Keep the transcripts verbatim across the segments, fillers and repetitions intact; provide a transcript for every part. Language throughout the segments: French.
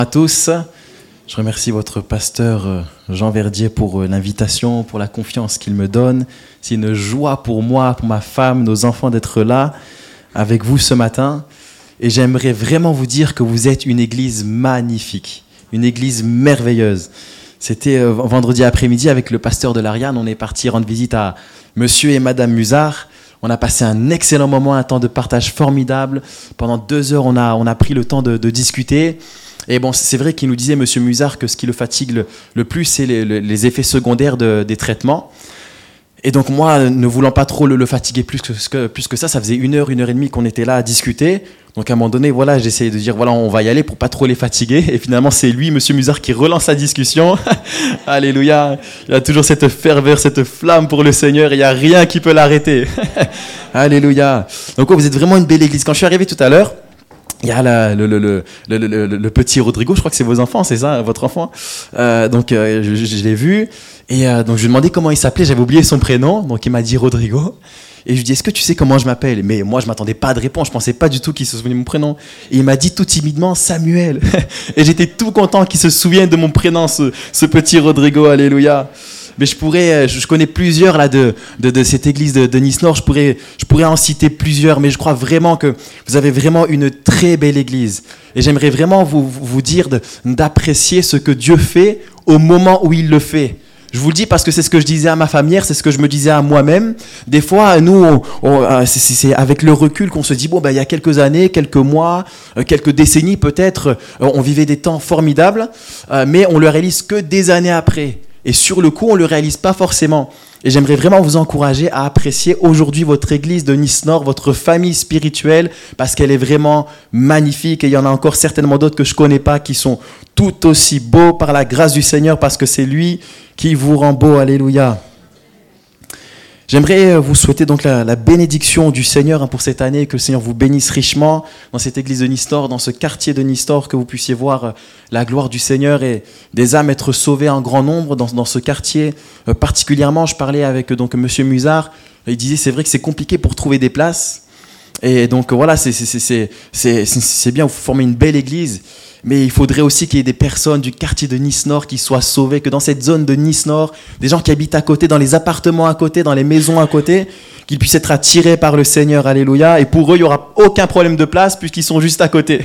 À tous, je remercie votre pasteur Jean Verdier pour l'invitation, pour la confiance qu'il me donne. C'est une joie pour moi, pour ma femme, nos enfants d'être là avec vous ce matin. Et j'aimerais vraiment vous dire que vous êtes une église magnifique, une église merveilleuse. C'était vendredi après-midi avec le pasteur de l'Ariane. On est parti rendre visite à monsieur et madame Musard. On a passé un excellent moment, un temps de partage formidable. Pendant deux heures, on a, on a pris le temps de, de discuter. Et bon, c'est vrai qu'il nous disait, monsieur Musard, que ce qui le fatigue le, le plus, c'est les, les effets secondaires de, des traitements. Et donc moi, ne voulant pas trop le, le fatiguer plus que, plus que ça, ça faisait une heure, une heure et demie qu'on était là à discuter. Donc à un moment donné, voilà, j'essayais de dire, voilà, on va y aller pour pas trop les fatiguer. Et finalement, c'est lui, monsieur Musard, qui relance la discussion. Alléluia. Il a toujours cette ferveur, cette flamme pour le Seigneur. Il n'y a rien qui peut l'arrêter. Alléluia. Donc ouais, vous êtes vraiment une belle église. Quand je suis arrivé tout à l'heure, il y a la, le, le, le, le, le, le petit Rodrigo, je crois que c'est vos enfants, c'est ça, votre enfant. Euh, donc euh, je, je, je l'ai vu et euh, donc je lui ai demandé comment il s'appelait, j'avais oublié son prénom, donc il m'a dit Rodrigo. Et je lui ai dit, est-ce que tu sais comment je m'appelle? Mais moi, je m'attendais pas de réponse, je pensais pas du tout qu'il se souvenait de mon prénom. Et il m'a dit tout timidement Samuel. Et j'étais tout content qu'il se souvienne de mon prénom, ce, ce petit Rodrigo, alléluia. Mais je pourrais, je connais plusieurs là de, de, de cette église de, de Nice-Nord, je pourrais, je pourrais en citer plusieurs, mais je crois vraiment que vous avez vraiment une très belle église. Et j'aimerais vraiment vous, vous dire de, d'apprécier ce que Dieu fait au moment où il le fait. Je vous le dis parce que c'est ce que je disais à ma femme hier, c'est ce que je me disais à moi-même. Des fois, nous, on, on, c'est, c'est avec le recul qu'on se dit, bon, ben, il y a quelques années, quelques mois, quelques décennies peut-être, on vivait des temps formidables, mais on le réalise que des années après. Et sur le coup, on ne le réalise pas forcément. Et j'aimerais vraiment vous encourager à apprécier aujourd'hui votre église de Nice-Nord, votre famille spirituelle, parce qu'elle est vraiment magnifique. Et il y en a encore certainement d'autres que je ne connais pas qui sont tout aussi beaux par la grâce du Seigneur, parce que c'est lui qui vous rend beau. Alléluia. J'aimerais vous souhaiter donc la, la bénédiction du Seigneur hein, pour cette année, que le Seigneur vous bénisse richement dans cette église de Nice-Nord, dans ce quartier de Nice-Nord, que vous puissiez voir euh, la gloire du Seigneur et des âmes être sauvées en grand nombre dans, dans ce quartier. Euh, particulièrement, je parlais avec donc monsieur Musard, il disait c'est vrai que c'est compliqué pour trouver des places. Et donc voilà, c'est, c'est, c'est, c'est, c'est, c'est bien, vous formez une belle église. Mais il faudrait aussi qu'il y ait des personnes du quartier de Nice-Nord qui soient sauvées, que dans cette zone de Nice-Nord, des gens qui habitent à côté, dans les appartements à côté, dans les maisons à côté, qu'ils puissent être attirés par le Seigneur, alléluia. Et pour eux, il n'y aura aucun problème de place puisqu'ils sont juste à côté.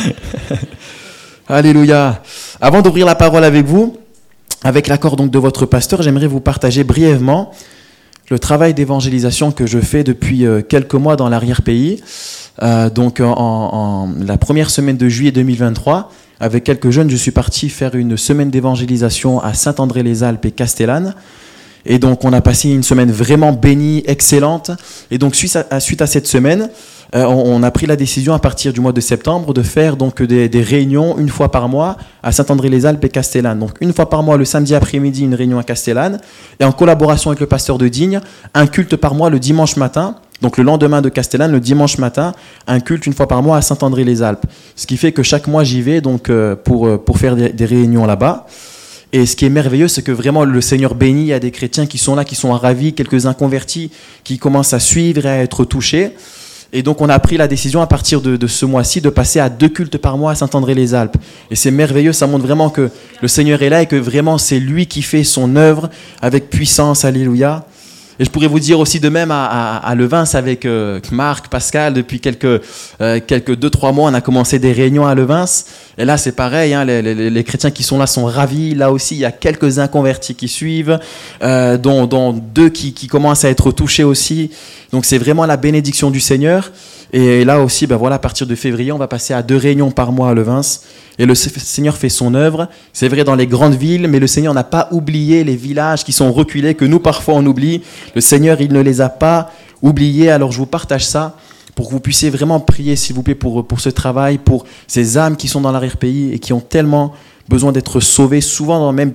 Alléluia. Avant d'ouvrir la parole avec vous, avec l'accord donc de votre pasteur, j'aimerais vous partager brièvement le travail d'évangélisation que je fais depuis quelques mois dans l'arrière-pays. Euh, donc en, en la première semaine de juillet deux mille vingt-trois, avec quelques jeunes, je suis parti faire une semaine d'évangélisation à Saint-André-les-Alpes et Castellane. Et donc on a passé une semaine vraiment bénie, excellente. Et donc suite à, suite à cette semaine, euh, on, on a pris la décision à partir du mois de septembre de faire donc des, des réunions une fois par mois à Saint-André-les-Alpes et Castellane. Donc une fois par mois, le samedi après-midi, une réunion à Castellane. Et en collaboration avec le pasteur de Digne, un culte par mois le dimanche matin. Donc le lendemain de Castellane, le dimanche matin, un culte une fois par mois à Saint-André-les-Alpes. Ce qui fait que chaque mois, j'y vais donc, euh, pour, pour faire des, des réunions là-bas. Et ce qui est merveilleux, c'est que vraiment le Seigneur bénit. Il y a des chrétiens qui sont là, qui sont ravis, quelques-uns convertis, qui commencent à suivre et à être touchés. Et donc on a pris la décision à partir de, de ce mois-ci de passer à deux cultes par mois à Saint-André-les-Alpes. Et c'est merveilleux, ça montre vraiment que le Seigneur est là et que vraiment c'est lui qui fait son œuvre avec puissance. Alléluia. Et je pourrais vous dire aussi de même à, à, à Levins avec euh, Marc, Pascal, depuis quelques, euh, quelques deux, trois mois, on a commencé des réunions à Levins. Et là, c'est pareil, hein, les, les, les chrétiens qui sont là sont ravis. Là aussi, il y a quelques inconvertis qui suivent, euh, dont, dont deux qui, qui commencent à être touchés aussi. Donc, c'est vraiment la bénédiction du Seigneur. Et là aussi, ben voilà, à partir de février, on va passer à deux réunions par mois à Levins. Et le Seigneur fait son œuvre. C'est vrai dans les grandes villes, mais le Seigneur n'a pas oublié les villages qui sont reculés, que nous, parfois, on oublie. Le Seigneur, il ne les a pas oubliés. Alors, je vous partage ça pour que vous puissiez vraiment prier, s'il vous plaît, pour, pour ce travail, pour ces âmes qui sont dans l'arrière-pays et qui ont tellement besoin d'être sauvées, souvent dans même...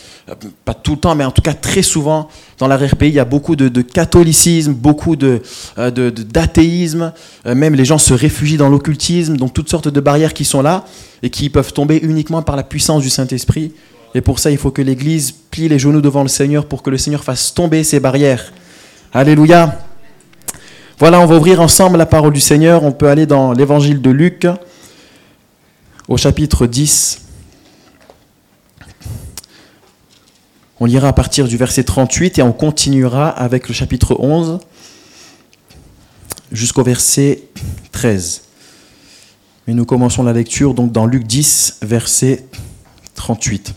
pas tout le temps, mais en tout cas très souvent, dans l'arrière-pays, il y a beaucoup de, de catholicisme, beaucoup de, de, de, d'athéisme, même les gens se réfugient dans l'occultisme, donc toutes sortes de barrières qui sont là et qui peuvent tomber uniquement par la puissance du Saint-Esprit. Et pour ça, il faut que l'Église plie les genoux devant le Seigneur pour que le Seigneur fasse tomber ces barrières. Alléluia. Voilà, on va ouvrir ensemble la parole du Seigneur. On peut aller dans l'Évangile de Luc, au chapitre dix. On lira à partir du verset trente-huit et on continuera avec le chapitre onze jusqu'au verset treize. Mais nous commençons la lecture donc dans Luc dix, verset trente-huit.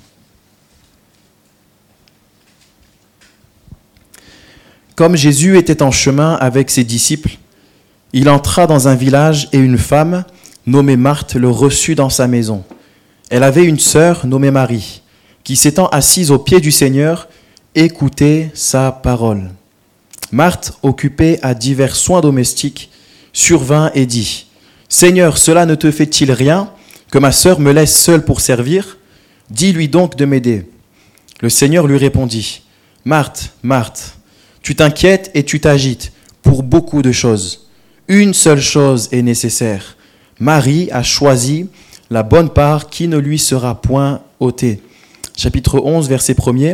Comme Jésus était en chemin avec ses disciples, il entra dans un village et une femme, nommée Marthe, le reçut dans sa maison. Elle avait une sœur nommée Marie, qui s'étant assise aux pieds du Seigneur, écoutait sa parole. Marthe, occupée à divers soins domestiques, survint et dit : « Seigneur, cela ne te fait-il rien que ma sœur me laisse seule pour servir ? Dis-lui donc de m'aider. » Le Seigneur lui répondit : « Marthe, Marthe, tu t'inquiètes et tu t'agites pour beaucoup de choses. Une seule chose est nécessaire. Marie a choisi la bonne part qui ne lui sera point ôtée. » Chapitre onze, verset premier.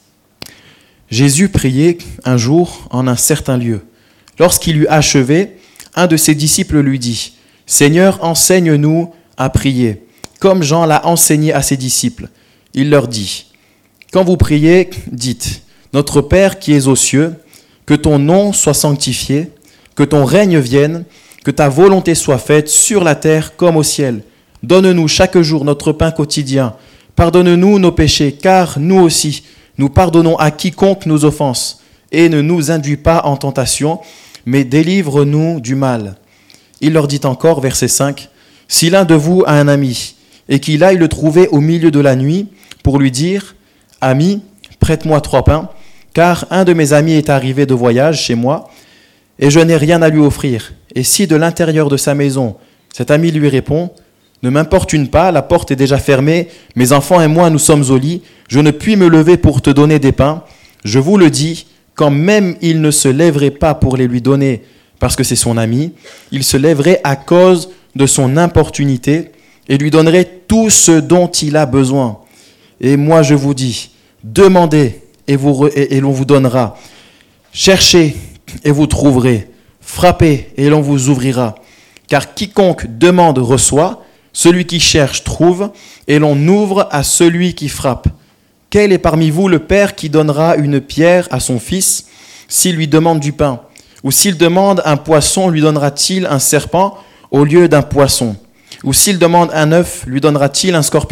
Jésus priait un jour en un certain lieu. Lorsqu'il eut achevé, un de ses disciples lui dit : « Seigneur, enseigne-nous à prier, comme Jean l'a enseigné à ses disciples. » Il leur dit : « Quand vous priez, dites : Notre Père qui es aux cieux, que ton nom soit sanctifié, que ton règne vienne, que ta volonté soit faite sur la terre comme au ciel. Donne-nous chaque jour notre pain quotidien. Pardonne-nous nos péchés, car nous aussi, nous pardonnons à quiconque nous offense. Et ne nous induis pas en tentation, mais délivre-nous du mal. » Il leur dit encore, verset cinq, « Si l'un de vous a un ami, et qu'il aille le trouver au milieu de la nuit, pour lui dire : Ami, prête-moi trois pains, car un de mes amis est arrivé de voyage chez moi, et je n'ai rien à lui offrir. Et si de l'intérieur de sa maison, cet ami lui répond : Ne m'importune pas, la porte est déjà fermée, mes enfants et moi nous sommes au lit, je ne puis me lever pour te donner des pains. Je vous le dis, quand même il ne se lèverait pas pour les lui donner, parce que c'est son ami, il se lèverait à cause de son importunité et lui donnerait tout ce dont il a besoin. Et moi je vous dis, demandez et, vous, et, et l'on vous donnera. Cherchez et vous trouverez. Frappez et l'on vous ouvrira. Car quiconque demande reçoit, celui qui cherche trouve, et l'on ouvre à celui qui frappe. Quel est parmi vous le père qui donnera une pierre à son fils s'il lui demande du pain ? Ou s'il demande un poisson, lui donnera-t-il un serpent au lieu d'un poisson ? Ou s'il demande un œuf, lui donnera-t-il un scorpion ?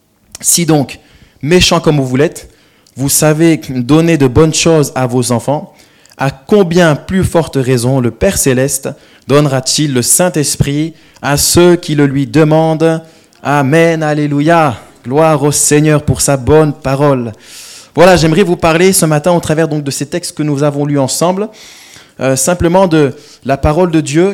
Si donc, méchant comme vous l'êtes, vous savez donner de bonnes choses à vos enfants, à combien plus forte raison le Père Céleste donnera-t-il le Saint-Esprit à ceux qui le lui demandent ? Amen, alléluia, gloire au Seigneur pour sa bonne parole. Voilà, j'aimerais vous parler ce matin au travers donc de ces textes que nous avons lus ensemble, euh, simplement de la parole de Dieu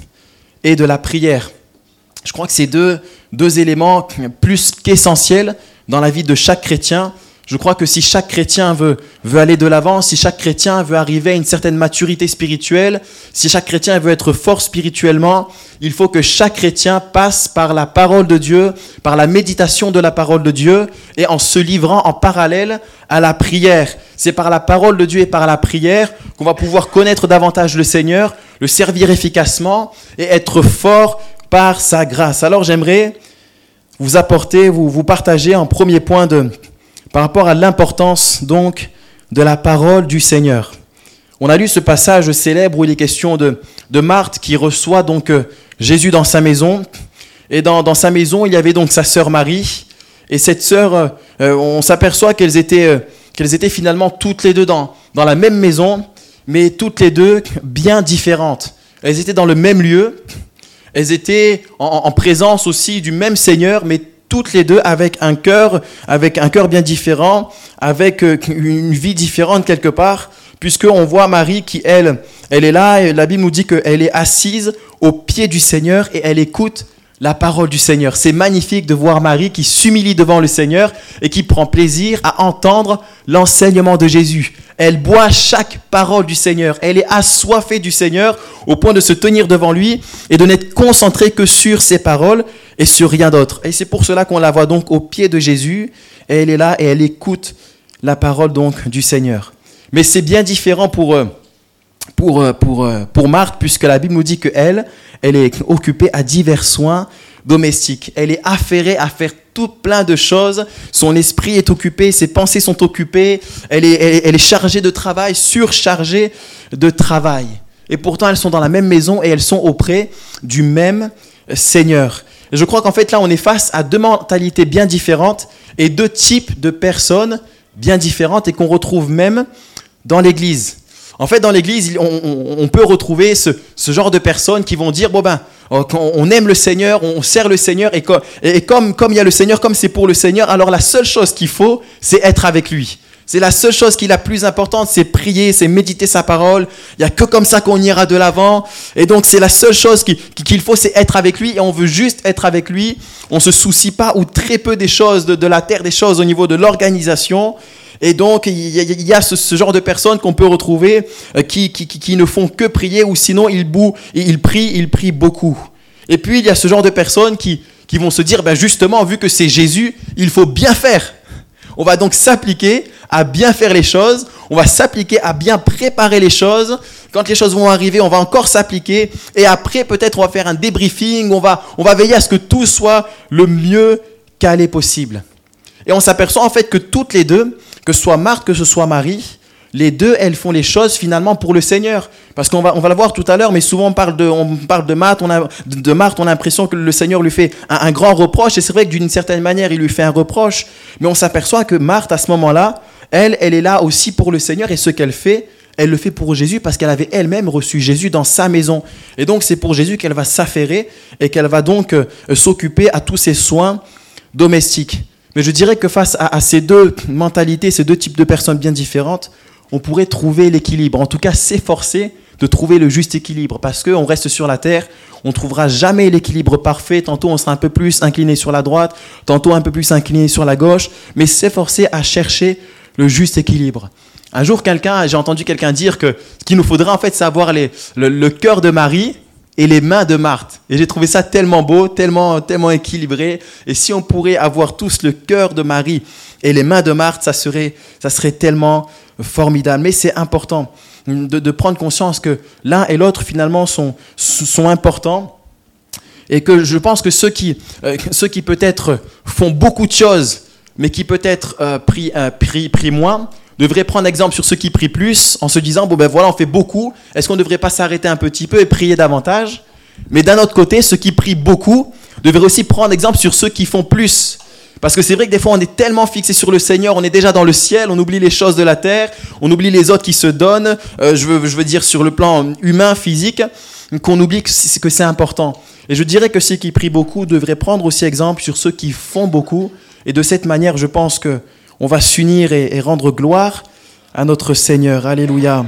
et de la prière. Je crois que c'est deux, deux éléments plus qu'essentiels dans la vie de chaque chrétien. Je crois que si chaque chrétien veut, veut aller de l'avant, si chaque chrétien veut arriver à une certaine maturité spirituelle, si chaque chrétien veut être fort spirituellement, il faut que chaque chrétien passe par la parole de Dieu, par la méditation de la parole de Dieu et en se livrant en parallèle à la prière. C'est par la parole de Dieu et par la prière qu'on va pouvoir connaître davantage le Seigneur, le servir efficacement et être fort par sa grâce. Alors j'aimerais vous apporter, vous, vous partager en premier point de... par rapport à l'importance donc de la parole du Seigneur. On a lu ce passage célèbre où il est question de, de Marthe qui reçoit donc euh, Jésus dans sa maison. Et dans, dans sa maison, il y avait donc sa sœur Marie. Et cette sœur, euh, on s'aperçoit qu'elles étaient, euh, qu'elles étaient finalement toutes les deux dans, dans la même maison, mais toutes les deux bien différentes. Elles étaient dans le même lieu, elles étaient en, en présence aussi du même Seigneur, mais toutes les deux avec un cœur, avec un cœur bien différent, avec une vie différente quelque part, puisqu'on voit Marie qui, elle, elle est là, et la Bible nous dit qu'elle est assise au pied du Seigneur et elle écoute la parole du Seigneur. C'est magnifique de voir Marie qui s'humilie devant le Seigneur et qui prend plaisir à entendre l'enseignement de Jésus. Elle boit chaque parole du Seigneur. Elle est assoiffée du Seigneur au point de se tenir devant lui et de n'être concentrée que sur ses paroles et sur rien d'autre. Et c'est pour cela qu'on la voit donc au pied de Jésus. Et elle est là et elle écoute la parole donc du Seigneur. Mais c'est bien différent pour, pour, pour, pour Marthe, puisque la Bible nous dit qu'elle, elle est occupée à divers soins domestiques. Elle est affairée à faire tout plein de choses. Son esprit est occupé, ses pensées sont occupées. Elle est, elle, elle est chargée de travail, surchargée de travail. Et pourtant, elles sont dans la même maison et elles sont auprès du même Seigneur. Et je crois qu'en fait, là, on est face à deux mentalités bien différentes et deux types de personnes bien différentes et qu'on retrouve même dans l'Église. En fait, dans l'Église, on, on, on peut retrouver ce, ce genre de personnes qui vont dire, bon ben, on aime le Seigneur, on sert le Seigneur, et, comme, et comme, comme il y a le Seigneur, comme c'est pour le Seigneur, alors la seule chose qu'il faut, c'est être avec lui. C'est la seule chose qui est la plus importante, c'est prier, c'est méditer sa parole. Il n'y a que comme ça qu'on ira de l'avant. Et donc, c'est la seule chose qui, qu'il faut, c'est être avec lui. Et on veut juste être avec lui. On ne se soucie pas ou très peu des choses de, de la terre, des choses au niveau de l'organisation. Et donc, il y a, il y a ce, ce genre de personnes qu'on peut retrouver euh, qui, qui, qui, qui ne font que prier ou sinon ils, bouent, ils prient, ils prient beaucoup. Et puis, il y a ce genre de personnes qui, qui vont se dire, ben justement, vu que c'est Jésus, il faut bien faire. On va donc s'appliquer à bien faire les choses. On va s'appliquer à bien préparer les choses. Quand les choses vont arriver, on va encore s'appliquer. Et après, peut-être, on va faire un débriefing. On va, on va veiller à ce que tout soit le mieux calé possible. Et on s'aperçoit en fait que toutes les deux, que ce soit Marthe, que ce soit Marie, les deux, elles font les choses finalement pour le Seigneur. Parce qu'on va, on va le voir tout à l'heure, mais souvent on parle de, on parle de Marthe, on a, de Marthe, on a l'impression que le Seigneur lui fait un, un grand reproche. Et c'est vrai que d'une certaine manière, il lui fait un reproche. Mais on s'aperçoit que Marthe, à ce moment-là, elle, elle est là aussi pour le Seigneur. Et ce qu'elle fait, elle le fait pour Jésus parce qu'elle avait elle-même reçu Jésus dans sa maison. Et donc c'est pour Jésus qu'elle va s'affairer et qu'elle va donc euh, s'occuper à tous ses soins domestiques. Mais je dirais que face à, à ces deux mentalités, ces deux types de personnes bien différentes, on pourrait trouver l'équilibre, en tout cas s'efforcer de trouver le juste équilibre, parce qu'on reste sur la terre, on ne trouvera jamais l'équilibre parfait, tantôt on sera un peu plus incliné sur la droite, tantôt un peu plus incliné sur la gauche, mais s'efforcer à chercher le juste équilibre. Un jour, quelqu'un, j'ai entendu quelqu'un dire que ce qu'il nous faudrait en fait, c'est avoir les, le, le cœur de Marie et les mains de Marthe. Et j'ai trouvé ça tellement beau, tellement, tellement équilibré. Et si on pourrait avoir tous le cœur de Marie et les mains de Marthe, ça serait, ça serait tellement formidable. Mais c'est important de, de prendre conscience que l'un et l'autre, finalement, sont, sont importants. Et que je pense que ceux qui, euh, ceux qui peut-être font beaucoup de choses, mais qui peut-être euh, prient, euh, prient, prient moins, devraient prendre exemple sur ceux qui prient plus, en se disant, bon ben voilà, on fait beaucoup, est-ce qu'on ne devrait pas s'arrêter un petit peu et prier davantage ? Mais d'un autre côté, ceux qui prient beaucoup devraient aussi prendre exemple sur ceux qui font plus. Parce que c'est vrai que des fois, on est tellement fixé sur le Seigneur, on est déjà dans le ciel, on oublie les choses de la terre, on oublie les autres qui se donnent, euh, je, veux, je veux dire sur le plan humain, physique, qu'on oublie que c'est, que c'est important. Et je dirais que ceux qui prient beaucoup devraient prendre aussi exemple sur ceux qui font beaucoup. Et de cette manière, je pense que on va s'unir et, et rendre gloire à notre Seigneur. Alléluia.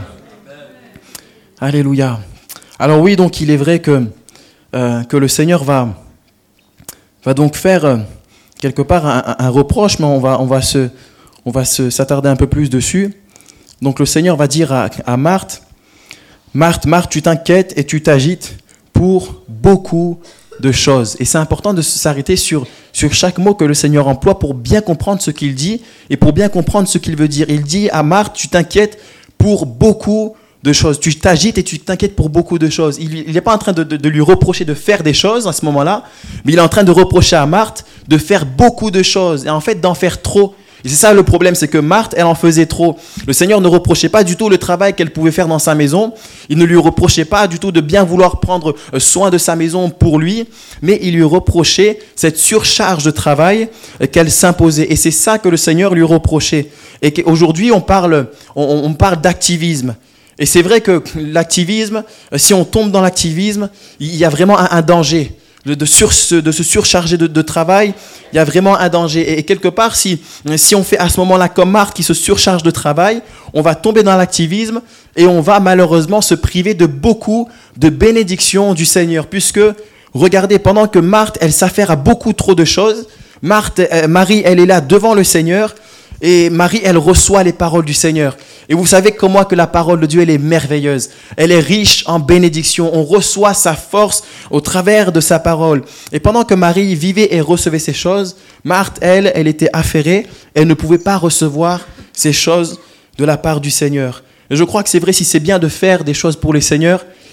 Alléluia. Alors oui, donc il est vrai que, euh, que le Seigneur va, va donc faire euh, quelque part un, un reproche, mais on va, on va, se, on va se, s'attarder un peu plus dessus. Donc le Seigneur va dire à, à Marthe, « Marthe, Marthe, tu t'inquiètes et tu t'agites pour beaucoup de choses. » Et c'est important de s'arrêter sur, sur chaque mot que le Seigneur emploie pour bien comprendre ce qu'il dit et pour bien comprendre ce qu'il veut dire. Il dit à Marthe, tu t'inquiètes pour beaucoup de choses. Tu t'agites et tu t'inquiètes pour beaucoup de choses. Il n'est pas en train de, de, de lui reprocher de faire des choses à ce moment-là, mais il est en train de reprocher à Marthe de faire beaucoup de choses et en fait d'en faire trop. Et c'est ça le problème, c'est que Marthe, elle en faisait trop. Le Seigneur ne reprochait pas du tout le travail qu'elle pouvait faire dans sa maison. Il ne lui reprochait pas du tout de bien vouloir prendre soin de sa maison pour lui, mais il lui reprochait cette surcharge de travail qu'elle s'imposait. Et c'est ça que le Seigneur lui reprochait. Et qu'aujourd'hui, on parle, on, on parle d'activisme. Et c'est vrai que l'activisme, si on tombe dans l'activisme, il y a vraiment un, un danger. De, sur, de se surcharger de, de travail, il y a vraiment un danger. Et, et quelque part, si, si on fait à ce moment-là comme Marthe qui se surcharge de travail, on va tomber dans l'activisme et on va malheureusement se priver de beaucoup de bénédictions du Seigneur. Puisque, regardez, pendant que Marthe, elle s'affaire à beaucoup trop de choses, Marthe, euh, Marie, elle est là devant le Seigneur. Et Marie, elle reçoit les paroles du Seigneur. Et vous savez comment que la parole de Dieu, elle est merveilleuse. Elle est riche en bénédictions. On reçoit sa force au travers de sa parole. Et pendant que Marie vivait et recevait ces choses, Marthe, elle, elle était affairée. Elle ne pouvait pas recevoir ces choses de la part du Seigneur. Et je crois que c'est vrai, si c'est bien de faire des choses pour le Seigneur,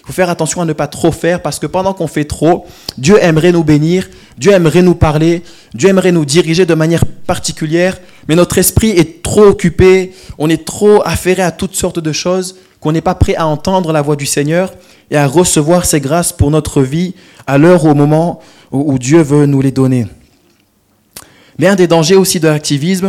Il faut faire attention à ne pas trop faire parce que pendant qu'on fait trop, Dieu aimerait nous bénir, Dieu aimerait nous parler, Dieu aimerait nous diriger de manière particulière, mais notre esprit est trop occupé, on est trop affairé à toutes sortes de choses qu'on n'est pas prêt à entendre la voix du Seigneur et à recevoir ses grâces pour notre vie à l'heure ou au moment où, où Dieu veut nous les donner. Mais un des dangers aussi de l'activisme,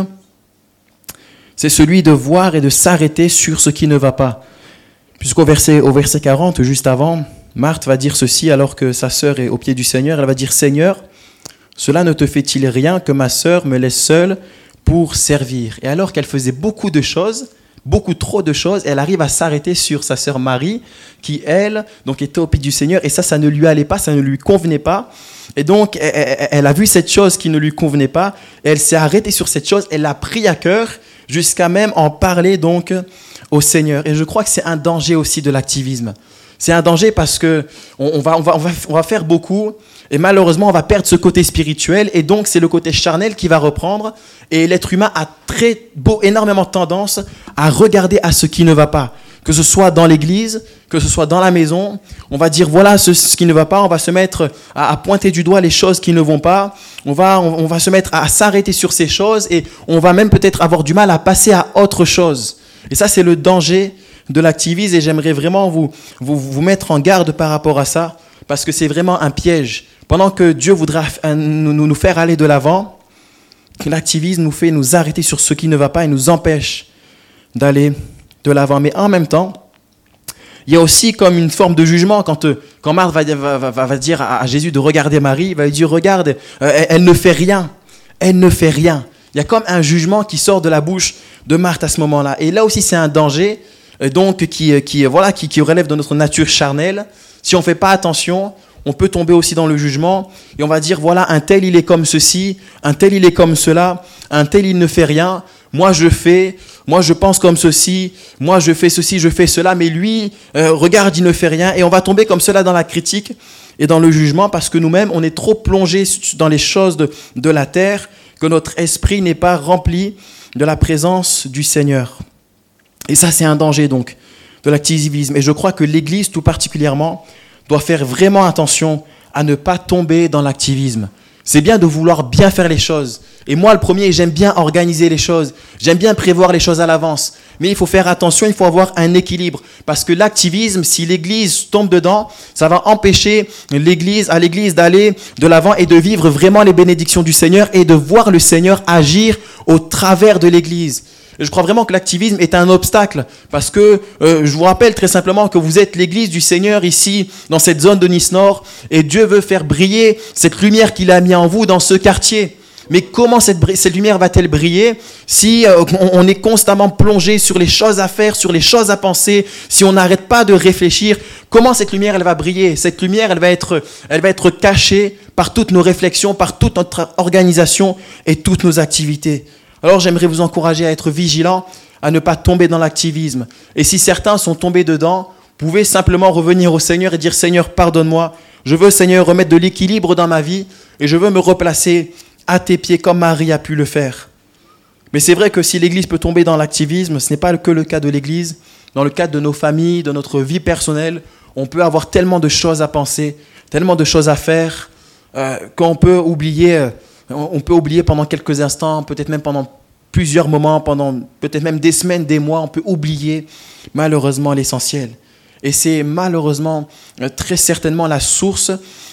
c'est celui de voir et de s'arrêter sur ce qui ne va pas. Puisqu'au verset, au verset quarante, juste avant, Marthe va dire ceci alors que sa sœur est au pied du Seigneur. Elle va dire « Seigneur, cela ne te fait-il rien que ma sœur me laisse seule pour servir ?» Et alors qu'elle faisait beaucoup de choses, beaucoup trop de choses, elle arrive à s'arrêter sur sa sœur Marie, qui elle, donc était au pied du Seigneur, et ça, ça ne lui allait pas, ça ne lui convenait pas. Et donc, elle, elle a vu cette chose qui ne lui convenait pas, et elle s'est arrêtée sur cette chose, elle l'a pris à cœur, jusqu'à même en parler donc au Seigneur. Et je crois que c'est un danger aussi de l'activisme. C'est un danger parce que on, on, va, on, va, on, va, on va faire beaucoup et malheureusement on va perdre ce côté spirituel et donc c'est le côté charnel qui va reprendre et l'être humain a très beau, énormément tendance à regarder à ce qui ne va pas. Que ce soit dans l'église, que ce soit dans la maison, on va dire voilà ce, ce qui ne va pas, on va se mettre à, à pointer du doigt les choses qui ne vont pas, on va, on, on va se mettre à, à s'arrêter sur ces choses et on va même peut-être avoir du mal à passer à autre chose. Et ça c'est le danger de l'activisme et j'aimerais vraiment vous, vous, vous mettre en garde par rapport à ça parce que c'est vraiment un piège. Pendant que Dieu voudra nous, nous faire aller de l'avant, l'activisme nous fait nous arrêter sur ce qui ne va pas et nous empêche d'aller de l'avant. Mais en même temps, il y a aussi comme une forme de jugement quand, quand Marthe va, va, va, va dire à Jésus de regarder Marie, il va lui dire regarde, euh, elle, elle ne fait rien, elle ne fait rien. Il y a comme un jugement qui sort de la bouche de Marthe à ce moment-là. Et là aussi c'est un danger donc, qui, qui, voilà, qui, qui relève de notre nature charnelle. Si on ne fait pas attention, on peut tomber aussi dans le jugement et on va dire voilà un tel il est comme ceci, un tel il est comme cela, un tel il ne fait rien, moi je fais, moi je pense comme ceci, moi je fais ceci, je fais cela, mais lui euh, regarde il ne fait rien et on va tomber comme cela dans la critique et dans le jugement parce que nous-mêmes on est trop plongés dans les choses de, de la terre que notre esprit n'est pas rempli de la présence du Seigneur. Et ça c'est un danger donc de l'activisme et je crois que l'Église tout particulièrement doit faire vraiment attention à ne pas tomber dans l'activisme. C'est bien de vouloir bien faire les choses. Et moi, le premier, j'aime bien organiser les choses. J'aime bien prévoir les choses à l'avance. Mais il faut faire attention, il faut avoir un équilibre. Parce que l'activisme, si l'Église tombe dedans, ça va empêcher l'Église, à l'Église d'aller de l'avant et de vivre vraiment les bénédictions du Seigneur et de voir le Seigneur agir au travers de l'Église. Je crois vraiment que l'activisme est un obstacle parce que euh, je vous rappelle très simplement que vous êtes l'église du Seigneur ici dans cette zone de Nice Nord et Dieu veut faire briller cette lumière qu'il a mis en vous dans ce quartier. Mais comment cette, cette lumière va-t-elle briller si euh, on, on est constamment plongé sur les choses à faire, sur les choses à penser, si on n'arrête pas de réfléchir? Comment cette lumière elle va briller? Cette lumière elle va être, elle va être cachée par toutes nos réflexions, par toute notre organisation et toutes nos activités. Alors j'aimerais vous encourager à être vigilants, à ne pas tomber dans l'activisme. Et si certains sont tombés dedans, vous pouvez simplement revenir au Seigneur et dire « Seigneur, pardonne-moi. Je veux, Seigneur, remettre de l'équilibre dans ma vie et je veux me replacer à tes pieds comme Marie a pu le faire. » Mais c'est vrai que si l'Église peut tomber dans l'activisme, ce n'est pas que le cas de l'Église. Dans le cadre de nos familles, de notre vie personnelle, on peut avoir tellement de choses à penser, tellement de choses à faire, euh, qu'on peut oublier... Euh, On peut oublier pendant quelques instants, peut-être même pendant plusieurs moments, pendant peut-être même des semaines, des mois, on peut oublier malheureusement l'essentiel. Et c'est malheureusement très certainement la source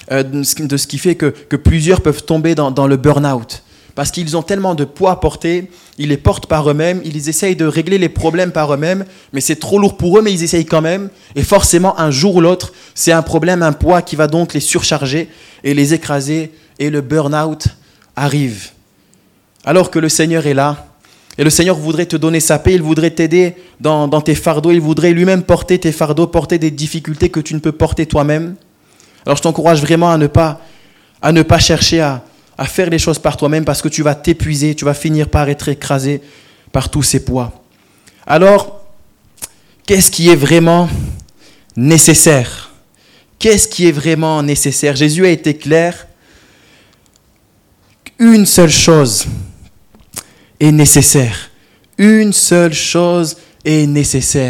de ce qui fait que, que plusieurs peuvent tomber dans, dans le burn-out. Parce qu'ils ont tellement de poids à porter, ils les portent par eux-mêmes, ils essayent de régler les problèmes par eux-mêmes, mais c'est trop lourd pour eux, mais ils essayent quand même. Et forcément, un jour ou l'autre, c'est un problème, un poids qui va donc les surcharger et les écraser. Et le burn-out arrive. Alors que le Seigneur est là, et le Seigneur voudrait te donner sa paix, il voudrait t'aider dans, dans tes fardeaux, il voudrait lui-même porter tes fardeaux, porter des difficultés que tu ne peux porter toi-même. Alors je t'encourage vraiment à ne pas, à ne pas chercher à, à faire les choses par toi-même parce que tu vas t'épuiser, tu vas finir par être écrasé par tous ces poids. Alors, qu'est-ce qui est vraiment nécessaire? Qu'est-ce qui est vraiment nécessaire? Jésus a été clair. Une seule chose est nécessaire. Une seule chose est nécessaire.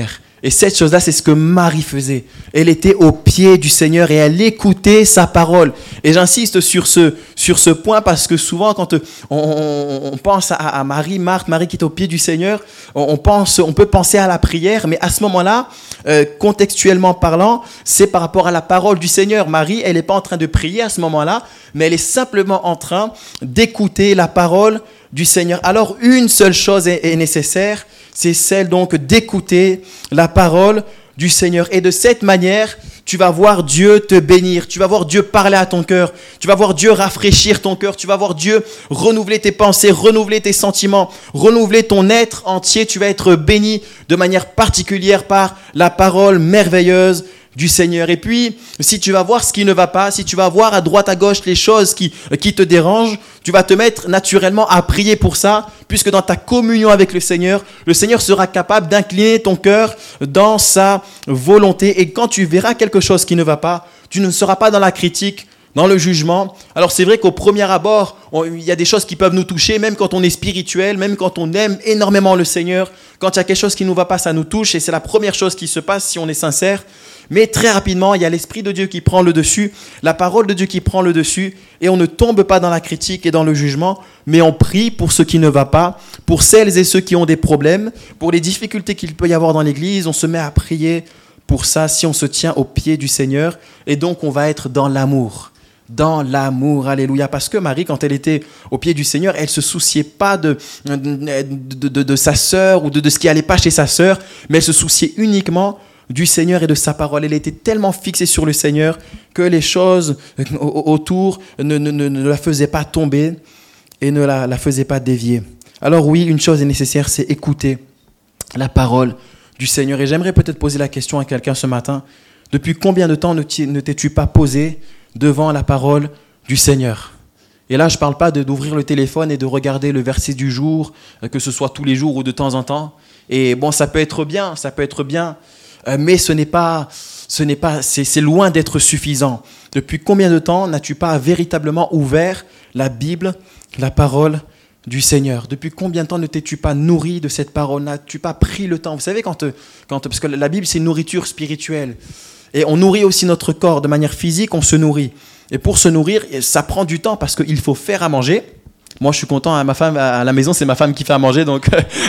Et cette chose-là, c'est ce que Marie faisait. Elle était au pied du Seigneur et elle écoutait sa parole. Et j'insiste sur ce, sur ce point parce que souvent, quand on, on, on pense à, à Marie, Marthe, Marie qui est au pied du Seigneur, on, pense, on peut penser à la prière, mais à ce moment-là, euh, contextuellement parlant, c'est par rapport à la parole du Seigneur. Marie, elle n'est pas en train de prier à ce moment-là, mais elle est simplement en train d'écouter la parole du Seigneur. Alors, une seule chose est, est nécessaire, c'est celle donc d'écouter la parole du Seigneur. Et de cette manière, tu vas voir Dieu te bénir, tu vas voir Dieu parler à ton cœur, tu vas voir Dieu rafraîchir ton cœur, tu vas voir Dieu renouveler tes pensées, renouveler tes sentiments, renouveler ton être entier. Tu vas être béni de manière particulière par la parole merveilleuse du Seigneur. Et puis, si tu vas voir ce qui ne va pas, si tu vas voir à droite à gauche les choses qui, qui te dérangent, tu vas te mettre naturellement à prier pour ça, puisque dans ta communion avec le Seigneur, le Seigneur sera capable d'incliner ton cœur dans sa volonté. Et quand tu verras quelque chose qui ne va pas, tu ne seras pas dans la critique, dans le jugement. Alors c'est vrai qu'au premier abord, on, il y a des choses qui peuvent nous toucher, même quand on est spirituel, même quand on aime énormément le Seigneur. Quand il y a quelque chose qui ne va pas, ça nous touche, et c'est la première chose qui se passe si on est sincère. Mais très rapidement, il y a l'Esprit de Dieu qui prend le dessus, la parole de Dieu qui prend le dessus, et on ne tombe pas dans la critique et dans le jugement, mais on prie pour ce qui ne va pas, pour celles et ceux qui ont des problèmes, pour les difficultés qu'il peut y avoir dans l'Église. On se met à prier pour ça si on se tient au pied du Seigneur, et donc on va être dans l'amour. Dans l'amour, alléluia. Parce que Marie, quand elle était au pied du Seigneur, elle ne se souciait pas de, de, de, de, de sa sœur ou de, de ce qui n'allait pas chez sa sœur, mais elle se souciait uniquement du Seigneur et de sa parole. Elle était tellement fixée sur le Seigneur que les choses autour ne, ne, ne, ne la faisaient pas tomber et ne la, la faisaient pas dévier. Alors oui, une chose est nécessaire, c'est écouter la parole du Seigneur. Et j'aimerais peut-être poser la question à quelqu'un ce matin. Depuis combien de temps ne t'es-tu pas posé devant la parole du Seigneur? Et là, je ne parle pas de, d'ouvrir le téléphone et de regarder le verset du jour, que ce soit tous les jours ou de temps en temps. Et bon, ça peut être bien, ça peut être bien, mais ce n'est pas, ce n'est pas, c'est, c'est loin d'être suffisant. Depuis combien de temps n'as-tu pas véritablement ouvert la Bible, la parole du Seigneur? Depuis combien de temps ne t'es-tu pas nourri de cette parole? N'as-tu pas pris le temps? Vous savez, quand, quand, parce que la Bible, c'est une nourriture spirituelle. Et on nourrit aussi notre corps de manière physique, on se nourrit. Et pour se nourrir, ça prend du temps parce qu'il faut faire à manger. Moi, je suis content, à ma femme, à la maison, c'est ma femme qui fait à manger, donc,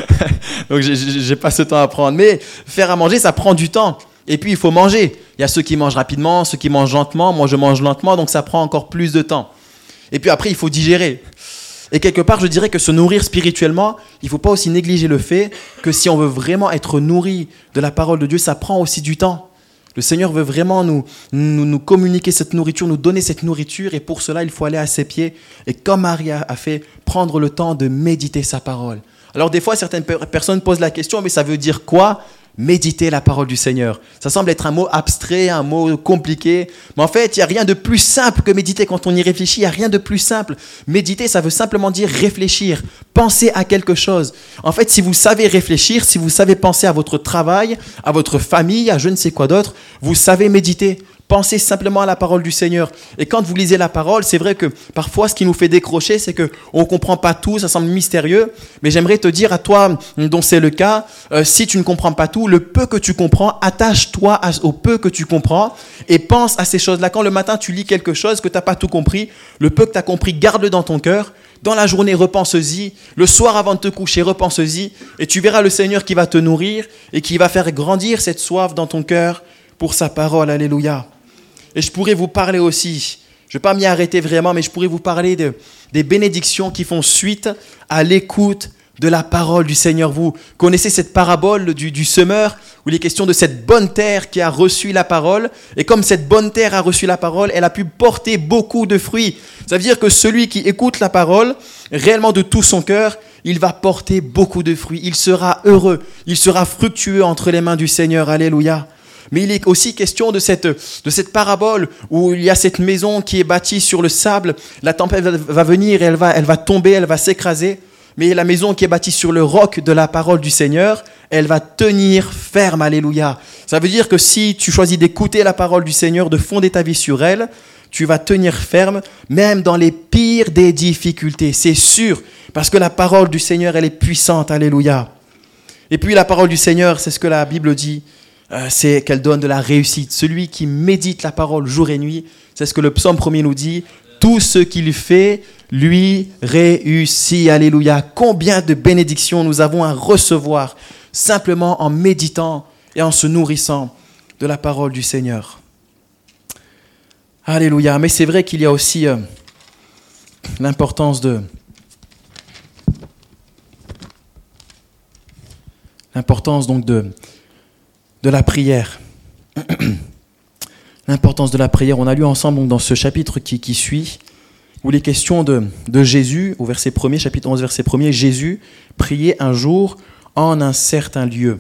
donc j'ai, j'ai pas ce temps à prendre. Mais faire à manger, ça prend du temps. Et puis, il faut manger. Il y a ceux qui mangent rapidement, ceux qui mangent lentement. Moi, je mange lentement, donc ça prend encore plus de temps. Et puis après, il faut digérer. Et quelque part, je dirais que se nourrir spirituellement, il ne faut pas aussi négliger le fait que si on veut vraiment être nourri de la parole de Dieu, ça prend aussi du temps. Le Seigneur veut vraiment nous, nous, nous communiquer cette nourriture, nous donner cette nourriture, et pour cela, il faut aller à ses pieds. Et comme Marie a fait, prendre le temps de méditer sa parole. Alors des fois, certaines personnes posent la question, mais ça veut dire quoi ? Méditer la parole du Seigneur. Ça semble être un mot abstrait, un mot compliqué. Mais en fait, il n'y a rien de plus simple que méditer. Quand on y réfléchit, il n'y a rien de plus simple. Méditer, ça veut simplement dire réfléchir, penser à quelque chose. En fait, si vous savez réfléchir, si vous savez penser à votre travail, à votre famille, à je ne sais quoi d'autre, vous savez méditer. Pensez simplement à la parole du Seigneur. Et quand vous lisez la parole, c'est vrai que parfois, ce qui nous fait décrocher, c'est qu'on ne comprend pas tout, ça semble mystérieux. Mais j'aimerais te dire à toi, dont c'est le cas, euh, si tu ne comprends pas tout, le peu que tu comprends, attache-toi à, au peu que tu comprends et pense à ces choses-là. Quand le matin, tu lis quelque chose que tu n'as pas tout compris, le peu que tu as compris, garde-le dans ton cœur. Dans la journée, repense-y. Le soir, avant de te coucher, repense-y. Et tu verras le Seigneur qui va te nourrir et qui va faire grandir cette soif dans ton cœur pour sa parole. Alléluia. Et je pourrais vous parler aussi, je ne vais pas m'y arrêter vraiment, mais je pourrais vous parler de, des bénédictions qui font suite à l'écoute de la parole du Seigneur. Vous connaissez cette parabole du, du semeur, où il est question de cette bonne terre qui a reçu la parole. Et comme cette bonne terre a reçu la parole, elle a pu porter beaucoup de fruits. Ça veut dire que celui qui écoute la parole, réellement de tout son cœur, il va porter beaucoup de fruits. Il sera heureux, il sera fructueux entre les mains du Seigneur. Alléluia. Mais il est aussi question de cette, de cette parabole où il y a cette maison qui est bâtie sur le sable. La tempête va venir et elle va, elle va tomber, elle va s'écraser. Mais la maison qui est bâtie sur le roc de la parole du Seigneur, elle va tenir ferme. Alléluia. Ça veut dire que si tu choisis d'écouter la parole du Seigneur, de fonder ta vie sur elle, tu vas tenir ferme, même dans les pires des difficultés. C'est sûr, parce que la parole du Seigneur, elle est puissante. Alléluia. Et puis la parole du Seigneur, c'est ce que la Bible dit. euh, c'est qu'elle donne de la réussite. Celui qui médite la parole jour et nuit, c'est ce que le psaume premier nous dit, tout ce qu'il fait, lui réussit. Alléluia. Combien de bénédictions nous avons à recevoir simplement en méditant et en se nourrissant de la parole du Seigneur. Alléluia. Mais c'est vrai qu'il y a aussi euh, l'importance de l'importance donc de de la prière. L'importance de la prière. On a lu ensemble donc, dans ce chapitre qui, qui suit, où les questions de, de Jésus, au verset premier, chapitre onze, verset premier, Jésus priait un jour en un certain lieu.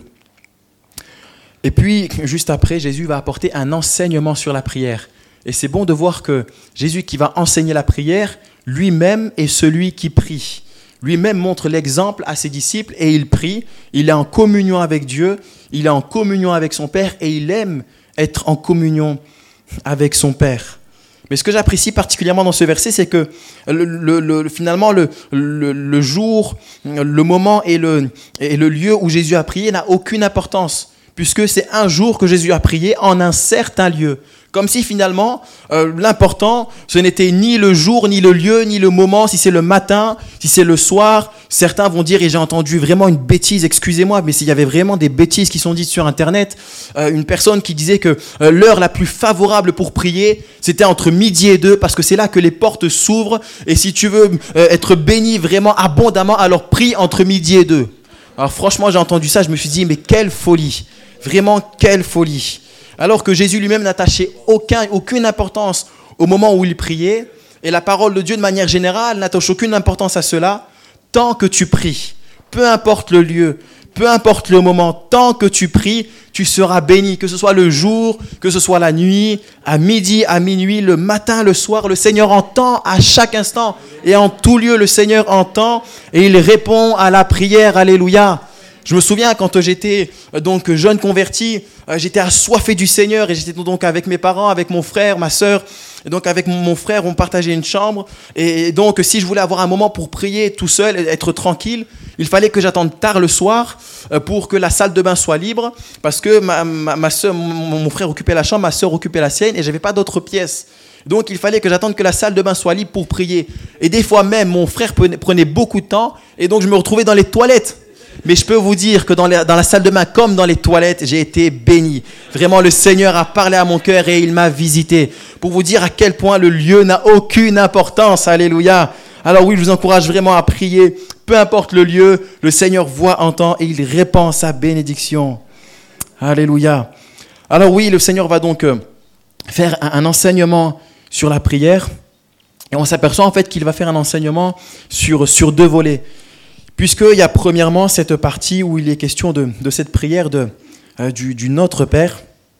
Et puis, juste après, Jésus va apporter un enseignement sur la prière. Et c'est bon de voir que Jésus qui va enseigner la prière, lui-même est celui qui prie. Lui-même montre l'exemple à ses disciples et il prie. Il est en communion avec Dieu, il est en communion avec son Père et il aime être en communion avec son Père. Mais ce que j'apprécie particulièrement dans ce verset, c'est que le, le, le, finalement le, le, le jour, le moment et le, et le lieu où Jésus a prié n'a aucune importance, puisque c'est un jour que Jésus a prié en un certain lieu. Comme si finalement, euh, l'important, ce n'était ni le jour, ni le lieu, ni le moment, si c'est le matin, si c'est le soir. Certains vont dire, et j'ai entendu vraiment une bêtise, excusez-moi, mais s'il y avait vraiment des bêtises qui sont dites sur Internet, euh, une personne qui disait que euh, l'heure la plus favorable pour prier, c'était entre midi et deux, parce que c'est là que les portes s'ouvrent, et si tu veux euh, être béni vraiment abondamment, alors prie entre midi et deux. Alors franchement, j'ai entendu ça, je me suis dit, mais quelle folie, vraiment quelle folie. Alors que Jésus lui-même n'attachait aucun, aucune importance au moment où il priait, et la parole de Dieu de manière générale n'attache aucune importance à cela, tant que tu pries, peu importe le lieu, peu importe le moment, tant que tu pries, tu seras béni, que ce soit le jour, que ce soit la nuit, à midi, à minuit, le matin, le soir, le Seigneur entend à chaque instant, et en tout lieu le Seigneur entend, et il répond à la prière, alléluia. Je me souviens quand j'étais donc jeune converti, j'étais assoiffé du Seigneur et j'étais donc avec mes parents, avec mon frère, ma sœur. Et donc avec mon frère, on partageait une chambre. Et donc si je voulais avoir un moment pour prier tout seul, être tranquille, il fallait que j'attende tard le soir pour que la salle de bain soit libre. Parce que ma, ma, ma sœur, mon, mon frère occupait la chambre, ma sœur occupait la sienne et je n'avais pas d'autres pièces. Donc il fallait que j'attende que la salle de bain soit libre pour prier. Et des fois même, mon frère prenait beaucoup de temps et donc je me retrouvais dans les toilettes. Mais je peux vous dire que dans, les, dans la salle de bain comme dans les toilettes, j'ai été béni. Vraiment, le Seigneur a parlé à mon cœur et il m'a visité. Pour vous dire à quel point le lieu n'a aucune importance. Alléluia. Alors oui, je vous encourage vraiment à prier. Peu importe le lieu, le Seigneur voit, entend et il répand sa bénédiction. Alléluia. Alors oui, le Seigneur va donc faire un, un enseignement sur la prière. Et on s'aperçoit en fait qu'il va faire un enseignement sur, sur deux volets. Puisqu'il y a premièrement cette partie où il est question de, de cette prière de, euh, du, du Notre Père,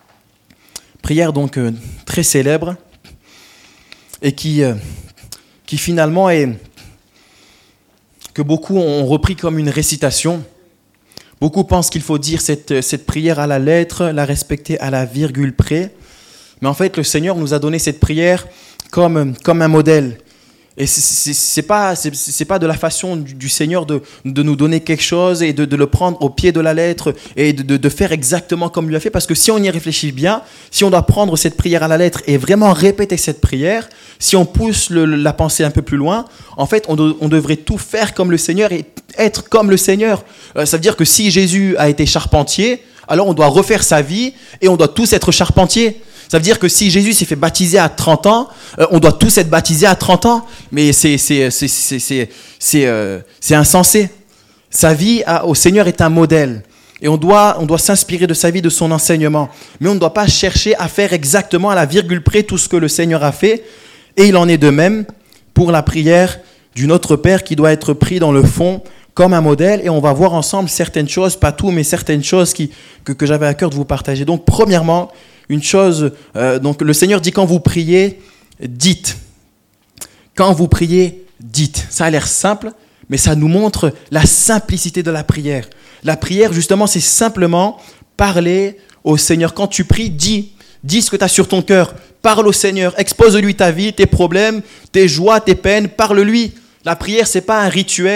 prière donc euh, très célèbre, et qui, euh, qui finalement est, que beaucoup ont repris comme une récitation. Beaucoup pensent qu'il faut dire cette, cette prière à la lettre, la respecter à la virgule près, mais en fait le Seigneur nous a donné cette prière comme, comme un modèle. Et c'est, c'est, c'est pas, c'est, c'est pas de la façon du, du Seigneur de, de nous donner quelque chose et de, de le prendre au pied de la lettre et de, de, de faire exactement comme lui a fait. Parce que si on y réfléchit bien, si on doit prendre cette prière à la lettre et vraiment répéter cette prière, si on pousse le, la pensée un peu plus loin, en fait, on, de, on devrait tout faire comme le Seigneur et être comme le Seigneur. Euh, ça veut dire que si Jésus a été charpentier, alors on doit refaire sa vie et on doit tous être charpentiers. Ça veut dire que si Jésus s'est fait baptiser à trente ans, euh, on doit tous être baptisés à trente ans. Mais c'est, c'est, c'est, c'est, c'est, c'est, euh, c'est insensé. Sa vie à, au Seigneur est un modèle. Et on doit, on doit s'inspirer de sa vie, de son enseignement. Mais on ne doit pas chercher à faire exactement à la virgule près tout ce que le Seigneur a fait. Et il en est de même pour la prière du Notre Père qui doit être pris dans le fond comme un modèle. Et on va voir ensemble certaines choses, pas tout, mais certaines choses qui, que, que j'avais à cœur de vous partager. Donc premièrement, une chose, euh, donc le Seigneur dit quand vous priez, dites. Quand vous priez, dites. Ça a l'air simple, mais ça nous montre la simplicité de la prière. La prière, justement, c'est simplement parler au Seigneur. Quand tu pries, dis. Dis ce que tu as sur ton cœur. Parle au Seigneur. Expose-lui ta vie, tes problèmes, tes joies, tes peines. Parle-lui. La prière, ce n'est pas un rituel.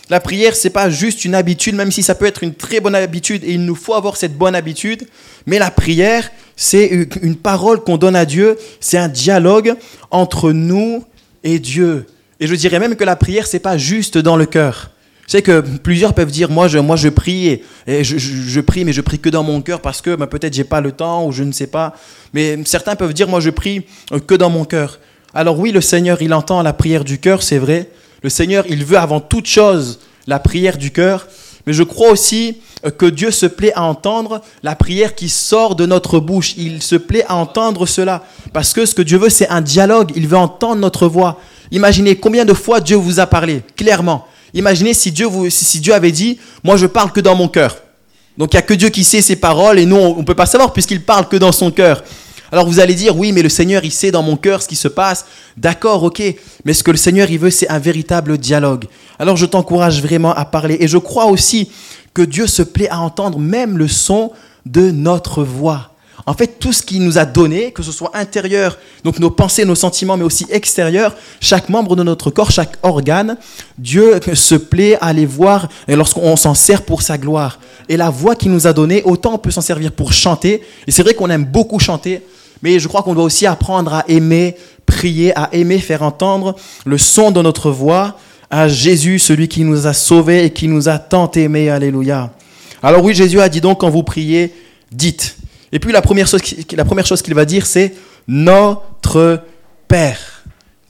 La prière, c'est pas juste une habitude, même si ça peut être une très bonne habitude et il nous faut avoir cette bonne habitude. Mais la prière, c'est une parole qu'on donne à Dieu. C'est un dialogue entre nous et Dieu. Et je dirais même que la prière, c'est pas juste dans le cœur. Je sais que plusieurs peuvent dire, moi je, moi, je prie et, et je, je, je prie, mais je prie que dans mon cœur parce que ben, peut-être j'ai pas le temps ou je ne sais pas. Mais certains peuvent dire, moi je prie que dans mon cœur. Alors oui, le Seigneur, il entend la prière du cœur, c'est vrai. Le Seigneur, il veut avant toute chose la prière du cœur. Mais je crois aussi que Dieu se plaît à entendre la prière qui sort de notre bouche. Il se plaît à entendre cela. Parce que ce que Dieu veut, c'est un dialogue. Il veut entendre notre voix. Imaginez combien de fois Dieu vous a parlé, clairement. Imaginez si Dieu, vous, si, si Dieu avait dit « Moi, je parle que dans mon cœur ». Donc, il n'y a que Dieu qui sait ses paroles et nous, on ne peut pas savoir puisqu'il parle que dans son cœur. Alors, vous allez dire « Oui, mais le Seigneur, il sait dans mon cœur ce qui se passe. » D'accord, ok. Mais ce que le Seigneur, il veut, c'est un véritable dialogue. Alors, je t'encourage vraiment à parler. Et je crois aussi que Dieu se plaît à entendre même le son de notre voix. En fait, tout ce qu'il nous a donné, que ce soit intérieur, donc nos pensées, nos sentiments, mais aussi extérieur, chaque membre de notre corps, chaque organe, Dieu se plaît à les voir et lorsqu'on s'en sert pour sa gloire. Et la voix qu'il nous a donnée, autant on peut s'en servir pour chanter. Et c'est vrai qu'on aime beaucoup chanter, mais je crois qu'on doit aussi apprendre à aimer, prier, à aimer faire entendre le son de notre voix à Jésus, celui qui nous a sauvés et qui nous a tant aimés. Alléluia. Alors oui, Jésus a dit donc, quand vous priez, dites. Et puis la première chose, la première chose qu'il va dire, c'est « Notre Père ».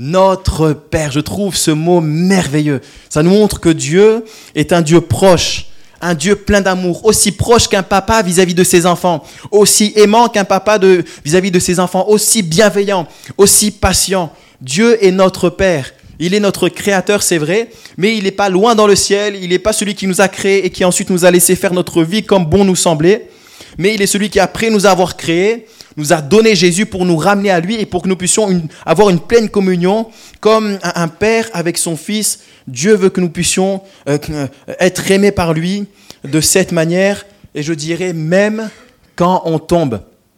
Notre Père. Je trouve ce mot merveilleux. Ça nous montre que Dieu est un Dieu proche, un Dieu plein d'amour, aussi proche qu'un papa vis-à-vis de ses enfants, aussi aimant qu'un papa de, vis-à-vis de ses enfants, aussi bienveillant, aussi patient. Dieu est notre Père. Il est notre créateur, c'est vrai, mais il n'est pas loin dans le ciel. Il n'est pas celui qui nous a créés et qui ensuite nous a laissé faire notre vie comme bon nous semblait. Mais il est celui qui, après nous avoir créés, nous a donné Jésus pour nous ramener à lui et pour que nous puissions une, avoir une pleine communion comme un, un père avec son fils. Dieu veut que nous puissions euh, être aimés par lui de cette manière, et je dirais même quand on tombe.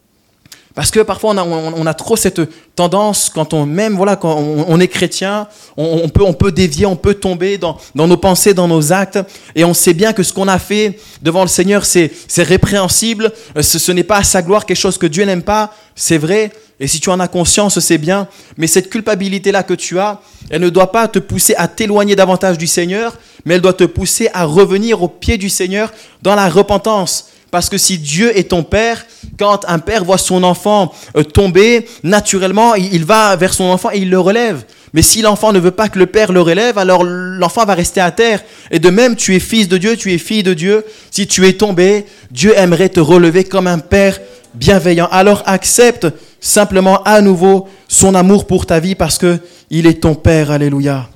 Parce que parfois on a, on a trop cette tendance, quand on même voilà, quand on, on est chrétien, on, on peut on peut dévier, on peut tomber dans dans nos pensées, dans nos actes, et on sait bien que ce qu'on a fait devant le Seigneur, c'est c'est répréhensible, ce, ce n'est pas à sa gloire, quelque chose que Dieu n'aime pas, c'est vrai. Et si tu en as conscience, c'est bien. Mais cette culpabilité-là que tu as, elle ne doit pas te pousser à t'éloigner davantage du Seigneur, mais elle doit te pousser à revenir au pied du Seigneur dans la repentance. Parce que si Dieu est ton père, quand un père voit son enfant euh, tomber, naturellement, il, il va vers son enfant et il le relève. Mais si l'enfant ne veut pas que le père le relève, alors l'enfant va rester à terre. Et de même, tu es fils de Dieu, tu es fille de Dieu. Si tu es tombé, Dieu aimerait te relever comme un père bienveillant. Alors accepte simplement à nouveau son amour pour ta vie parce que il est ton père. Alléluia.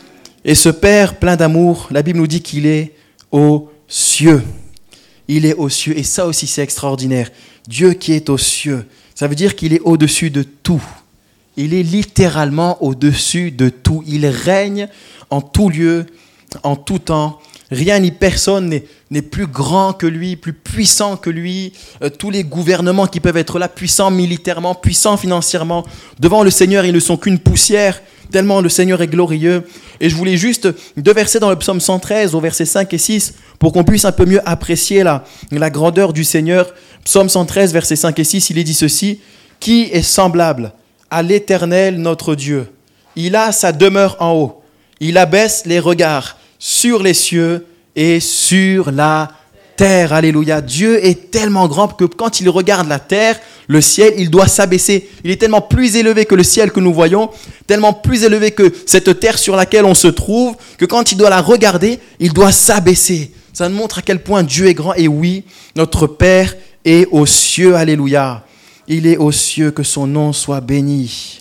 Et ce père plein d'amour, la Bible nous dit qu'il est aux cieux. Il est aux cieux. Et ça aussi, c'est extraordinaire. Dieu qui est aux cieux, ça veut dire qu'il est au-dessus de tout. Il est littéralement au-dessus de tout. Il règne en tout lieu, en tout temps. Rien ni personne n'est, n'est plus grand que lui, plus puissant que lui. Euh, tous les gouvernements qui peuvent être là, puissants militairement, puissants financièrement, devant le Seigneur, ils ne sont qu'une poussière, tellement le Seigneur est glorieux. Et je voulais juste deux versets dans le psaume cent treize, au verset cinq et six, pour qu'on puisse un peu mieux apprécier la, la grandeur du Seigneur. Psaume cent treize, versets cinq et six, il est dit ceci: « Qui est semblable à l'Éternel notre Dieu? Il a sa demeure en haut. Il abaisse les regards sur les cieux et sur la terre. » Alléluia. Dieu est tellement grand que quand il regarde la terre, le ciel, il doit s'abaisser. Il est tellement plus élevé que le ciel que nous voyons, tellement plus élevé que cette terre sur laquelle on se trouve, que quand il doit la regarder, il doit s'abaisser. Ça nous montre à quel point Dieu est grand. Et oui, notre Père est aux cieux. Alléluia. Il est aux cieux, que son nom soit béni.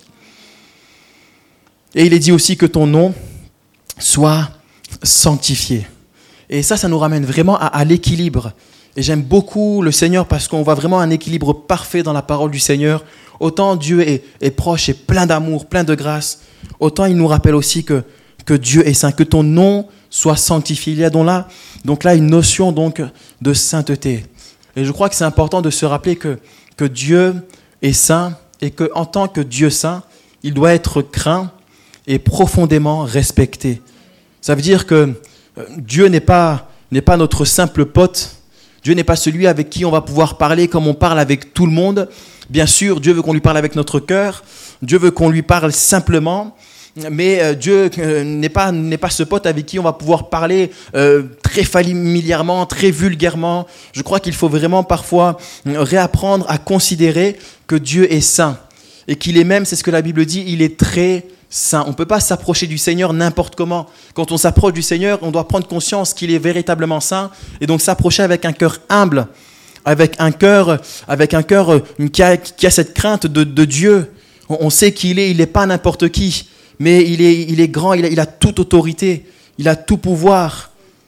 Et il est dit aussi que ton nom soit sanctifié. Et ça, ça nous ramène vraiment à, à l'équilibre. Et j'aime beaucoup le Seigneur parce qu'on voit vraiment un équilibre parfait dans la parole du Seigneur. Autant Dieu est, est proche et plein d'amour, plein de grâce, autant il nous rappelle aussi que, que Dieu est saint, que ton nom soit sanctifié. Il y a donc là, donc là une notion donc de sainteté. Et je crois que c'est important de se rappeler que, que Dieu est saint et qu'en tant que Dieu saint, il doit être craint et profondément respecté. Ça veut dire que euh, Dieu n'est pas, n'est pas notre simple pote. Dieu n'est pas celui avec qui on va pouvoir parler comme on parle avec tout le monde. Bien sûr, Dieu veut qu'on lui parle avec notre cœur. Dieu veut qu'on lui parle simplement. Mais euh, Dieu euh, n'est pas, n'est pas ce pote avec qui on va pouvoir parler euh, très familièrement, très vulgairement. Je crois qu'il faut vraiment parfois réapprendre à considérer que Dieu est saint. Et qu'il est même, c'est ce que la Bible dit, il est très saint. On ne peut pas s'approcher du Seigneur n'importe comment. Quand on s'approche du Seigneur, on doit prendre conscience qu'il est véritablement saint. Et donc s'approcher avec un cœur humble, avec un cœur, avec un cœur qui a, qui a cette crainte de, de Dieu. On, on sait qu'il est, il n'est pas n'importe qui. Mais il est, il est grand, il a, il a toute autorité, il a tout pouvoir.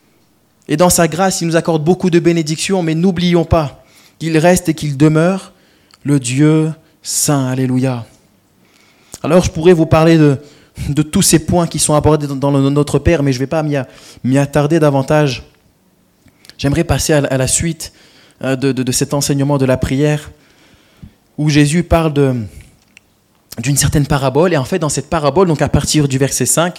Et dans sa grâce, il nous accorde beaucoup de bénédictions, mais n'oublions pas qu'il reste et qu'il demeure le Dieu saint. Alléluia. Alors, je pourrais vous parler de, de tous ces points qui sont abordés dans, dans le, notre Père, mais je ne vais pas m'y, m'y attarder davantage. J'aimerais passer à, à la suite de, de, de cet enseignement de la prière, où Jésus parle de... d'une certaine parabole, et en fait dans cette parabole, donc à partir du verset cinq,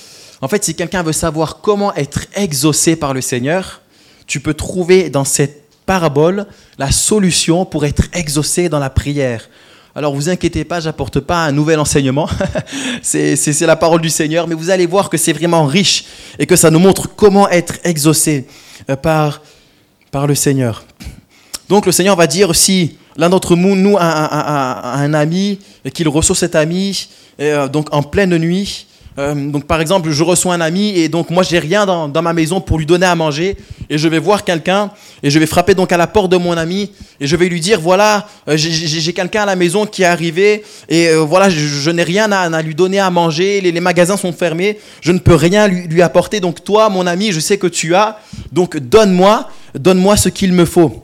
en fait si quelqu'un veut savoir comment être exaucé par le Seigneur, tu peux trouver dans cette parabole la solution pour être exaucé dans la prière. Alors vous inquiétez pas, j'apporte pas un nouvel enseignement, c'est, c'est, c'est la parole du Seigneur, mais vous allez voir que c'est vraiment riche et que ça nous montre comment être exaucé par, par le Seigneur. Donc le Seigneur va dire, si l'un d'entre nous, nous a un, un, un ami, et qu'il reçoit cet ami, et, euh, donc en pleine nuit, euh, donc par exemple, je reçois un ami, et donc moi j'ai rien dans, dans ma maison pour lui donner à manger, et je vais voir quelqu'un, et je vais frapper donc à la porte de mon ami, et je vais lui dire, voilà, euh, j'ai, j'ai, j'ai quelqu'un à la maison qui est arrivé, et euh, voilà, je, je n'ai rien à, à lui donner à manger, les, les magasins sont fermés, je ne peux rien lui, lui apporter, donc toi, mon ami, je sais que tu as, donc donne-moi, donne-moi ce qu'il me faut.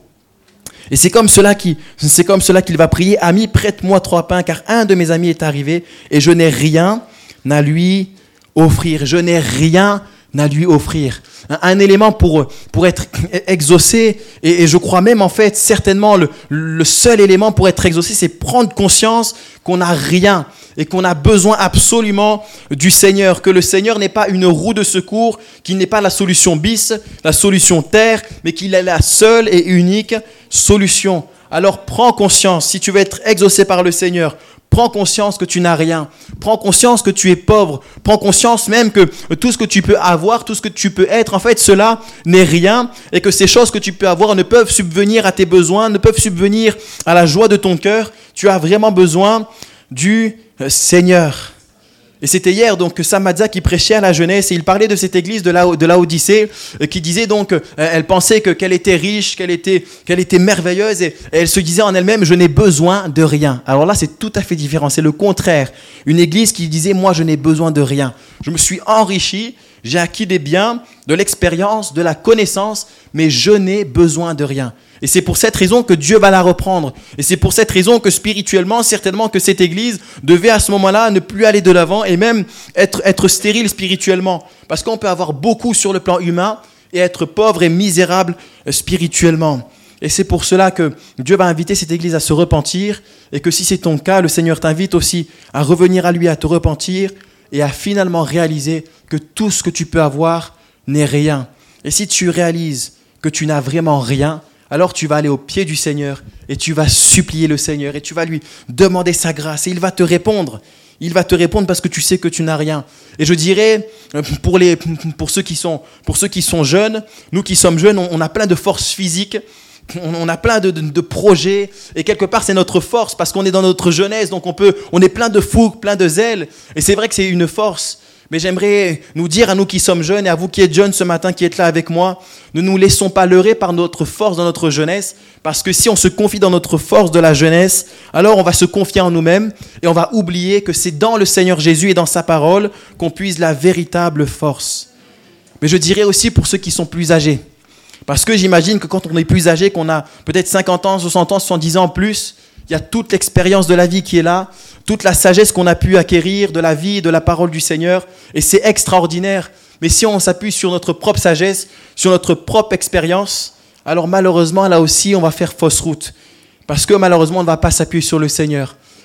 Et c'est comme cela qui, c'est comme cela qu'il va prier. Ami, prête-moi trois pains, car un de mes amis est arrivé et je n'ai rien à lui offrir. Je n'ai rien à lui offrir. Un, un élément pour, pour être exaucé, et, et je crois même en fait, certainement le, le seul élément pour être exaucé, c'est prendre conscience qu'on n'a rien et qu'on a besoin absolument du Seigneur, que le Seigneur n'est pas une roue de secours, qu'il n'est pas la solution bis, la solution terre, mais qu'il est la seule et unique solution. Alors prends conscience, si tu veux être exaucé par le Seigneur, prends conscience que tu n'as rien, prends conscience que tu es pauvre, prends conscience même que tout ce que tu peux avoir, tout ce que tu peux être, en fait cela n'est rien, et que ces choses que tu peux avoir ne peuvent subvenir à tes besoins, ne peuvent subvenir à la joie de ton cœur. Tu as vraiment besoin du Seigneur. Et c'était hier donc Sam Mazza qui prêchait à la jeunesse, et il parlait de cette église de la, de Laodicée, euh, qui disait donc, euh, elle pensait que, qu'elle était riche, qu'elle était, qu'elle était merveilleuse, et, et elle se disait en elle-même, je n'ai besoin de rien. Alors là, c'est tout à fait différent, c'est le contraire. Une église qui disait, moi, je n'ai besoin de rien. Je me suis enrichi, j'ai acquis des biens, de l'expérience, de la connaissance, mais je n'ai besoin de rien. Et c'est pour cette raison que Dieu va la reprendre. Et c'est pour cette raison que spirituellement, certainement que cette église devait à ce moment-là ne plus aller de l'avant et même être, être stérile spirituellement. Parce qu'on peut avoir beaucoup sur le plan humain et être pauvre et misérable spirituellement. Et c'est pour cela que Dieu va inviter cette église à se repentir, et que si c'est ton cas, le Seigneur t'invite aussi à revenir à lui, à te repentir et à finalement réaliser que tout ce que tu peux avoir n'est rien. Et si tu réalises que tu n'as vraiment rien, alors tu vas aller au pied du Seigneur et tu vas supplier le Seigneur et tu vas lui demander sa grâce et il va te répondre. Il va te répondre parce que tu sais que tu n'as rien. Et je dirais, pour, les, pour, ceux, qui sont, pour ceux qui sont jeunes, nous qui sommes jeunes, on, on a plein de forces physiques, on, on a plein de, de, de projets, et quelque part c'est notre force parce qu'on est dans notre jeunesse, donc on, peut, on est plein de fougue, plein de zèle, et c'est vrai que c'est une force. Mais j'aimerais nous dire à nous qui sommes jeunes et à vous qui êtes jeunes ce matin, qui êtes là avec moi, ne nous laissons pas leurrer par notre force dans notre jeunesse, parce que si on se confie dans notre force de la jeunesse, alors on va se confier en nous-mêmes et on va oublier que c'est dans le Seigneur Jésus et dans sa parole qu'on puise la véritable force. Mais je dirais aussi pour ceux qui sont plus âgés, parce que j'imagine que quand on est plus âgé, qu'on a peut-être cinquante ans, soixante ans, soixante-dix ans plus, il y a toute l'expérience de la vie qui est là, toute la sagesse qu'on a pu acquérir de la vie, de la parole du Seigneur, et c'est extraordinaire. Mais si on s'appuie sur notre propre sagesse, sur notre propre expérience, alors malheureusement, là aussi, on va faire fausse route. Parce que malheureusement, on ne va pas s'appuyer sur le Seigneur.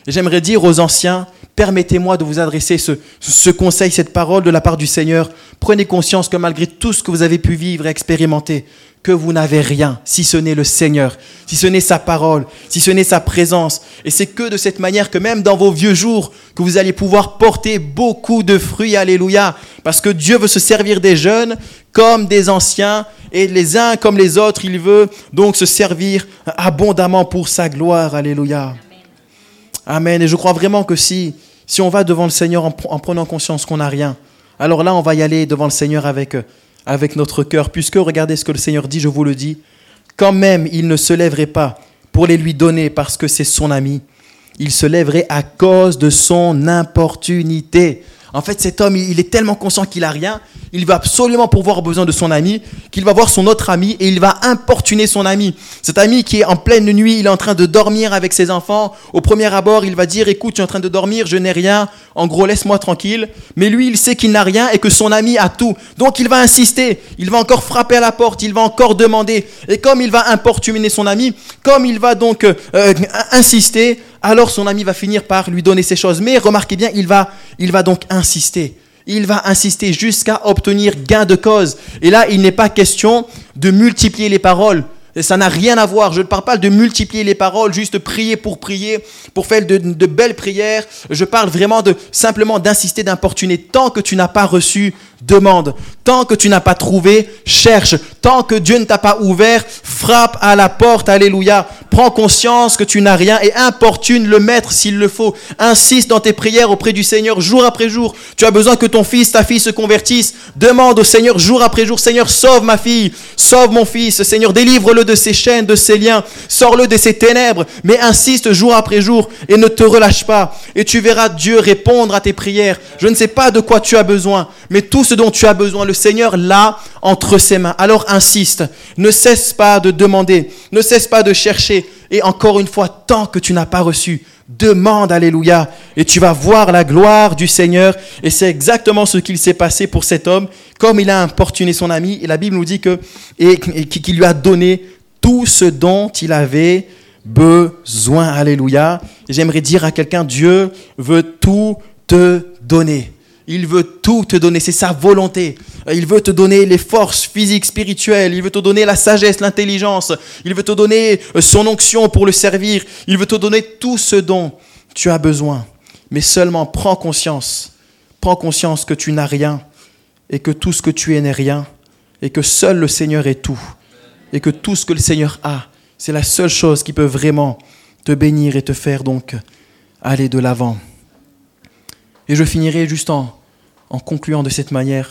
Et j'aimerais dire aux anciens, permettez-moi de vous adresser ce, ce conseil, cette parole de la part du Seigneur. Prenez conscience que malgré tout ce que vous avez pu vivre et expérimenter, que vous n'avez rien, si ce n'est le Seigneur, si ce n'est sa parole, si ce n'est sa présence. Et c'est que de cette manière que même dans vos vieux jours, que vous allez pouvoir porter beaucoup de fruits, alléluia. Parce que Dieu veut se servir des jeunes comme des anciens, et les uns comme les autres, il veut donc se servir abondamment pour sa gloire, alléluia. Amen. Et je crois vraiment que si, si on va devant le Seigneur en, en prenant conscience qu'on n'a rien, alors là, on va y aller devant le Seigneur avec, avec notre cœur. Puisque, regardez ce que le Seigneur dit, je vous le dis, quand même, il ne se lèverait pas pour les lui donner parce que c'est son ami. Il se lèverait à cause de son importunité. En fait, cet homme, il est tellement conscient qu'il n'a rien, il va absolument pourvoir besoin de son ami, qu'il va voir son autre ami et il va importuner son ami. Cet ami qui est en pleine nuit, il est en train de dormir avec ses enfants. Au premier abord, il va dire, écoute, tu es en train de dormir, je n'ai rien, en gros, laisse-moi tranquille. Mais lui, il sait qu'il n'a rien et que son ami a tout. Donc, il va insister, il va encore frapper à la porte, il va encore demander. Et comme il va importuner son ami, comme il va donc euh, euh, insister, alors son ami va finir par lui donner ces choses. Mais remarquez bien, il va, il va donc insister. Il va insister jusqu'à obtenir gain de cause. Et là, il n'est pas question de multiplier les paroles. Et ça n'a rien à voir. Je ne parle pas de multiplier les paroles, juste prier pour prier, pour faire de, de belles prières. Je parle vraiment de simplement d'insister, d'importuner. Tant que tu n'as pas reçu, demande. Tant que tu n'as pas trouvé, cherche. Tant que Dieu ne t'a pas ouvert, frappe à la porte. Alléluia. Prends conscience que tu n'as rien et importune le maître s'il le faut. Insiste dans tes prières auprès du Seigneur jour après jour. Tu as besoin que ton fils, ta fille se convertissent. Demande au Seigneur jour après jour. Seigneur, sauve ma fille. Sauve mon fils. Seigneur, délivre-le de ses chaînes, de ses liens. Sors-le de ses ténèbres. Mais insiste jour après jour et ne te relâche pas. Et tu verras Dieu répondre à tes prières. Je ne sais pas de quoi tu as besoin, mais tout ce dont tu as besoin, le Seigneur l'a entre ses mains. Alors insiste. Ne cesse pas de demander. Ne cesse pas de chercher. Et encore une fois, tant que tu n'as pas reçu, demande, alléluia, et tu vas voir la gloire du Seigneur. Et c'est exactement ce qu'il s'est passé pour cet homme, comme il a importuné son ami. Et la Bible nous dit que, et, et qu'il lui a donné tout ce dont il avait besoin, alléluia. Et j'aimerais dire à quelqu'un, Dieu veut tout te donner. Il veut tout te donner, c'est sa volonté. Il veut te donner les forces physiques, spirituelles. Il veut te donner la sagesse, l'intelligence. Il veut te donner son onction pour le servir. Il veut te donner tout ce dont tu as besoin. Mais seulement prends conscience. Prends conscience que tu n'as rien et que tout ce que tu es n'est rien et que seul le Seigneur est tout. Et que tout ce que le Seigneur a, c'est la seule chose qui peut vraiment te bénir et te faire donc aller de l'avant. Et je finirai juste en, en concluant de cette manière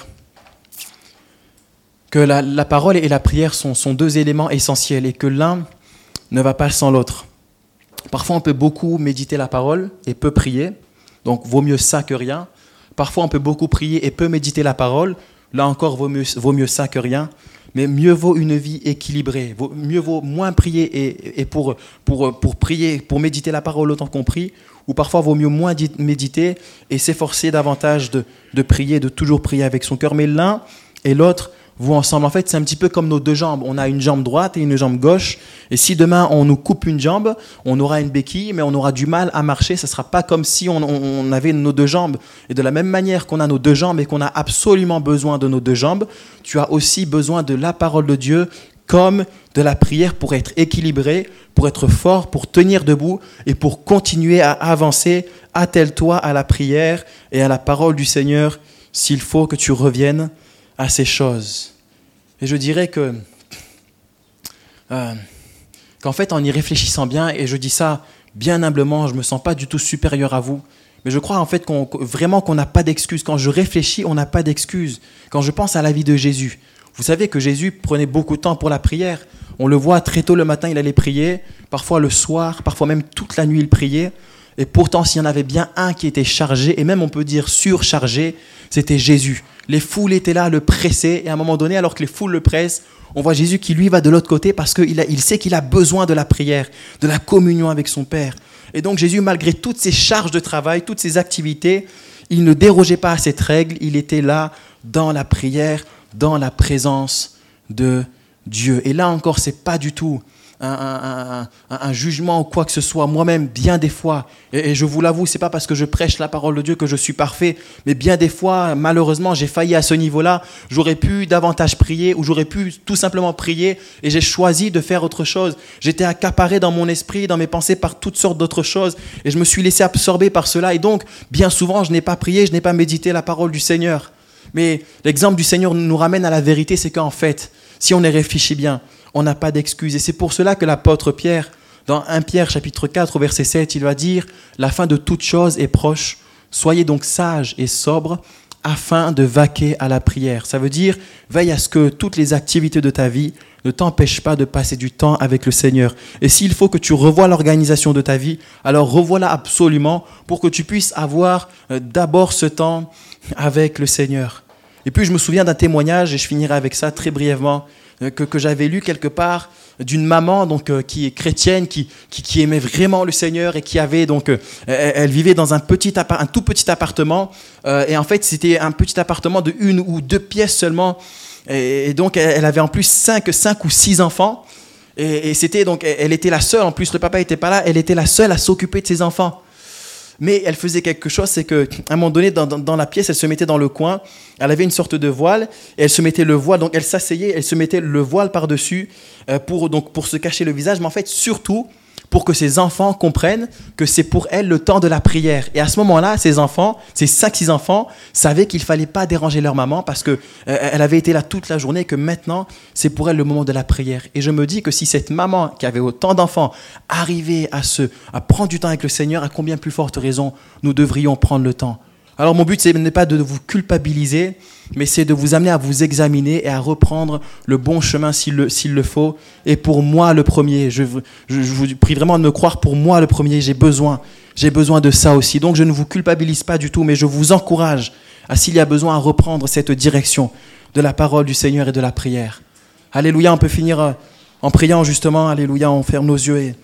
que la, la parole et la prière sont, sont deux éléments essentiels et que l'un ne va pas sans l'autre. Parfois, on peut beaucoup méditer la parole et peu prier, donc vaut mieux ça que rien. Parfois, on peut beaucoup prier et peu méditer la parole, là encore, vaut mieux, vaut mieux ça que rien. Mais mieux vaut une vie équilibrée, vaut, mieux vaut moins prier et, et pour, pour, pour prier, pour méditer la parole autant qu'on prie, ou parfois vaut mieux moins méditer et s'efforcer davantage de, de prier, de toujours prier avec son cœur. Mais l'un et l'autre vont ensemble. En fait, c'est un petit peu comme nos deux jambes. On a une jambe droite et une jambe gauche. Et si demain, on nous coupe une jambe, on aura une béquille, mais on aura du mal à marcher. Ce ne sera pas comme si on, on avait nos deux jambes. Et de la même manière qu'on a nos deux jambes et qu'on a absolument besoin de nos deux jambes, tu as aussi besoin de la parole de Dieu comme de la prière pour être équilibré, pour être fort, pour tenir debout et pour continuer à avancer. Attelle-toi à la prière et à la parole du Seigneur s'il faut que tu reviennes à ces choses. Et je dirais que euh, qu'en fait, en y réfléchissant bien, et je dis ça bien humblement, je ne me sens pas du tout supérieur à vous, mais je crois en fait qu'on, vraiment qu'on n'a pas d'excuses. Quand je réfléchis, on n'a pas d'excuses. Quand je pense à la vie de Jésus, vous savez que Jésus prenait beaucoup de temps pour la prière. On le voit très tôt le matin, il allait prier, parfois le soir, parfois même toute la nuit il priait. Et pourtant, s'il y en avait bien un qui était chargé, et même on peut dire surchargé, c'était Jésus. Les foules étaient là, le pressaient, et à un moment donné, alors que les foules le pressent, on voit Jésus qui, lui, va de l'autre côté parce qu'il a, il sait qu'il a besoin de la prière, de la communion avec son Père. Et donc Jésus, malgré toutes ses charges de travail, toutes ses activités, il ne dérogeait pas à cette règle, il était là dans la prière, dans la présence de Dieu. Et là encore, ce n'est pas du tout un, un, un, un jugement ou quoi que ce soit. Moi-même, bien des fois, et, et je vous l'avoue, c'est pas parce que je prêche la parole de Dieu que je suis parfait, mais bien des fois, malheureusement, j'ai failli à ce niveau-là. J'aurais pu davantage prier ou j'aurais pu tout simplement prier et j'ai choisi de faire autre chose. J'étais accaparé dans mon esprit, dans mes pensées par toutes sortes d'autres choses et je me suis laissé absorber par cela. Et donc, bien souvent, je n'ai pas prié, je n'ai pas médité la parole du Seigneur. Mais l'exemple du Seigneur nous ramène à la vérité, c'est qu'en fait, si on y réfléchit bien, on n'a pas d'excuse. Et c'est pour cela que l'apôtre Pierre, dans premier Pierre chapitre quatre, au verset sept, il va dire « La fin de toute chose est proche, soyez donc sages et sobres, afin de vaquer à la prière. » Ça veut dire « Veille à ce que toutes les activités de ta vie ne t'empêchent pas de passer du temps avec le Seigneur. » Et s'il faut que tu revoies l'organisation de ta vie, alors revois-la absolument pour que tu puisses avoir euh, d'abord ce temps avec le Seigneur. Et puis je me souviens d'un témoignage, et je finirai avec ça très brièvement, euh, que, que j'avais lu quelque part d'une maman donc, euh, qui est chrétienne, qui, qui, qui aimait vraiment le Seigneur et qui avait donc, euh, elle, elle vivait dans un, petit appart- un tout petit appartement. Euh, et en fait, c'était un petit appartement de une ou deux pièces seulement. Et, et donc, elle, elle avait en plus cinq, cinq ou six enfants. Et, et c'était donc, elle était la seule, en plus le papa n'était pas là, elle était la seule à s'occuper de ses enfants. Mais elle faisait quelque chose, c'est qu'à un moment donné, dans, dans, dans la pièce, elle se mettait dans le coin, elle avait une sorte de voile, et elle se mettait le voile, donc elle s'asseyait, elle se mettait le voile par-dessus euh, pour, donc, pour se cacher le visage, mais en fait, surtout, pour que ses enfants comprennent que c'est pour elle le temps de la prière. Et à ce moment-là, ses enfants, ses cinq six enfants, savaient qu'il ne fallait pas déranger leur maman parce qu'elle euh, avait été là toute la journée et que maintenant, c'est pour elle le moment de la prière. Et je me dis que si cette maman qui avait autant d'enfants arrivait à, se, à prendre du temps avec le Seigneur, à combien plus forte raison nous devrions prendre le temps. Alors mon but, ce n'est pas de vous culpabiliser, mais c'est de vous amener à vous examiner et à reprendre le bon chemin s'il le, s'il le faut. Et pour moi, le premier, je, je, je vous prie vraiment de me croire, pour moi, le premier, j'ai besoin, j'ai besoin de ça aussi. Donc je ne vous culpabilise pas du tout, mais je vous encourage à, s'il y a besoin, à reprendre cette direction de la parole du Seigneur et de la prière. Alléluia, on peut finir en priant justement. Alléluia, on ferme nos yeux et...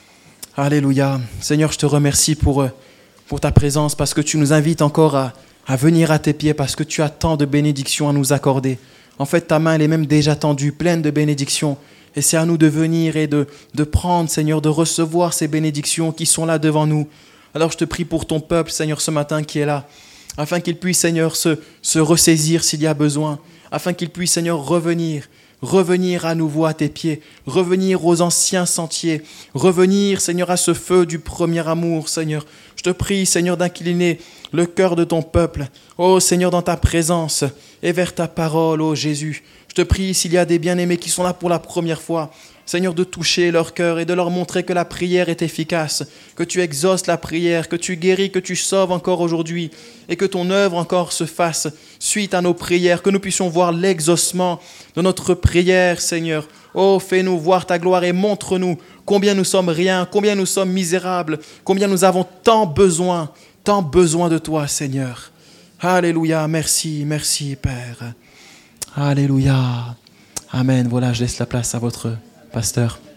Alléluia. Seigneur, je te remercie pour... pour ta présence, parce que tu nous invites encore à, à venir à tes pieds, parce que tu as tant de bénédictions à nous accorder. En fait, ta main, elle est même déjà tendue, pleine de bénédictions. Et c'est à nous de venir et de, de prendre, Seigneur, de recevoir ces bénédictions qui sont là devant nous. Alors je te prie pour ton peuple, Seigneur, ce matin qui est là, afin qu'il puisse, Seigneur, se, se ressaisir s'il y a besoin, afin qu'il puisse, Seigneur, revenir, revenir à nouveau à tes pieds, revenir aux anciens sentiers, revenir, Seigneur, à ce feu du premier amour, Seigneur. Je te prie, Seigneur, d'incliner le cœur de ton peuple, ô Seigneur, dans ta présence et vers ta parole, ô Jésus. Je te prie, s'il y a des bien-aimés qui sont là pour la première fois, Seigneur, de toucher leur cœur et de leur montrer que la prière est efficace, que tu exauces la prière, que tu guéris, que tu sauves encore aujourd'hui et que ton œuvre encore se fasse suite à nos prières, que nous puissions voir l'exaucement de notre prière, Seigneur. Oh, fais-nous voir ta gloire et montre-nous combien nous sommes rien, combien nous sommes misérables, combien nous avons tant besoin, tant besoin de toi, Seigneur. Alléluia, merci, merci, Père. Alléluia. Amen. Voilà, je laisse la place à votre pasteur.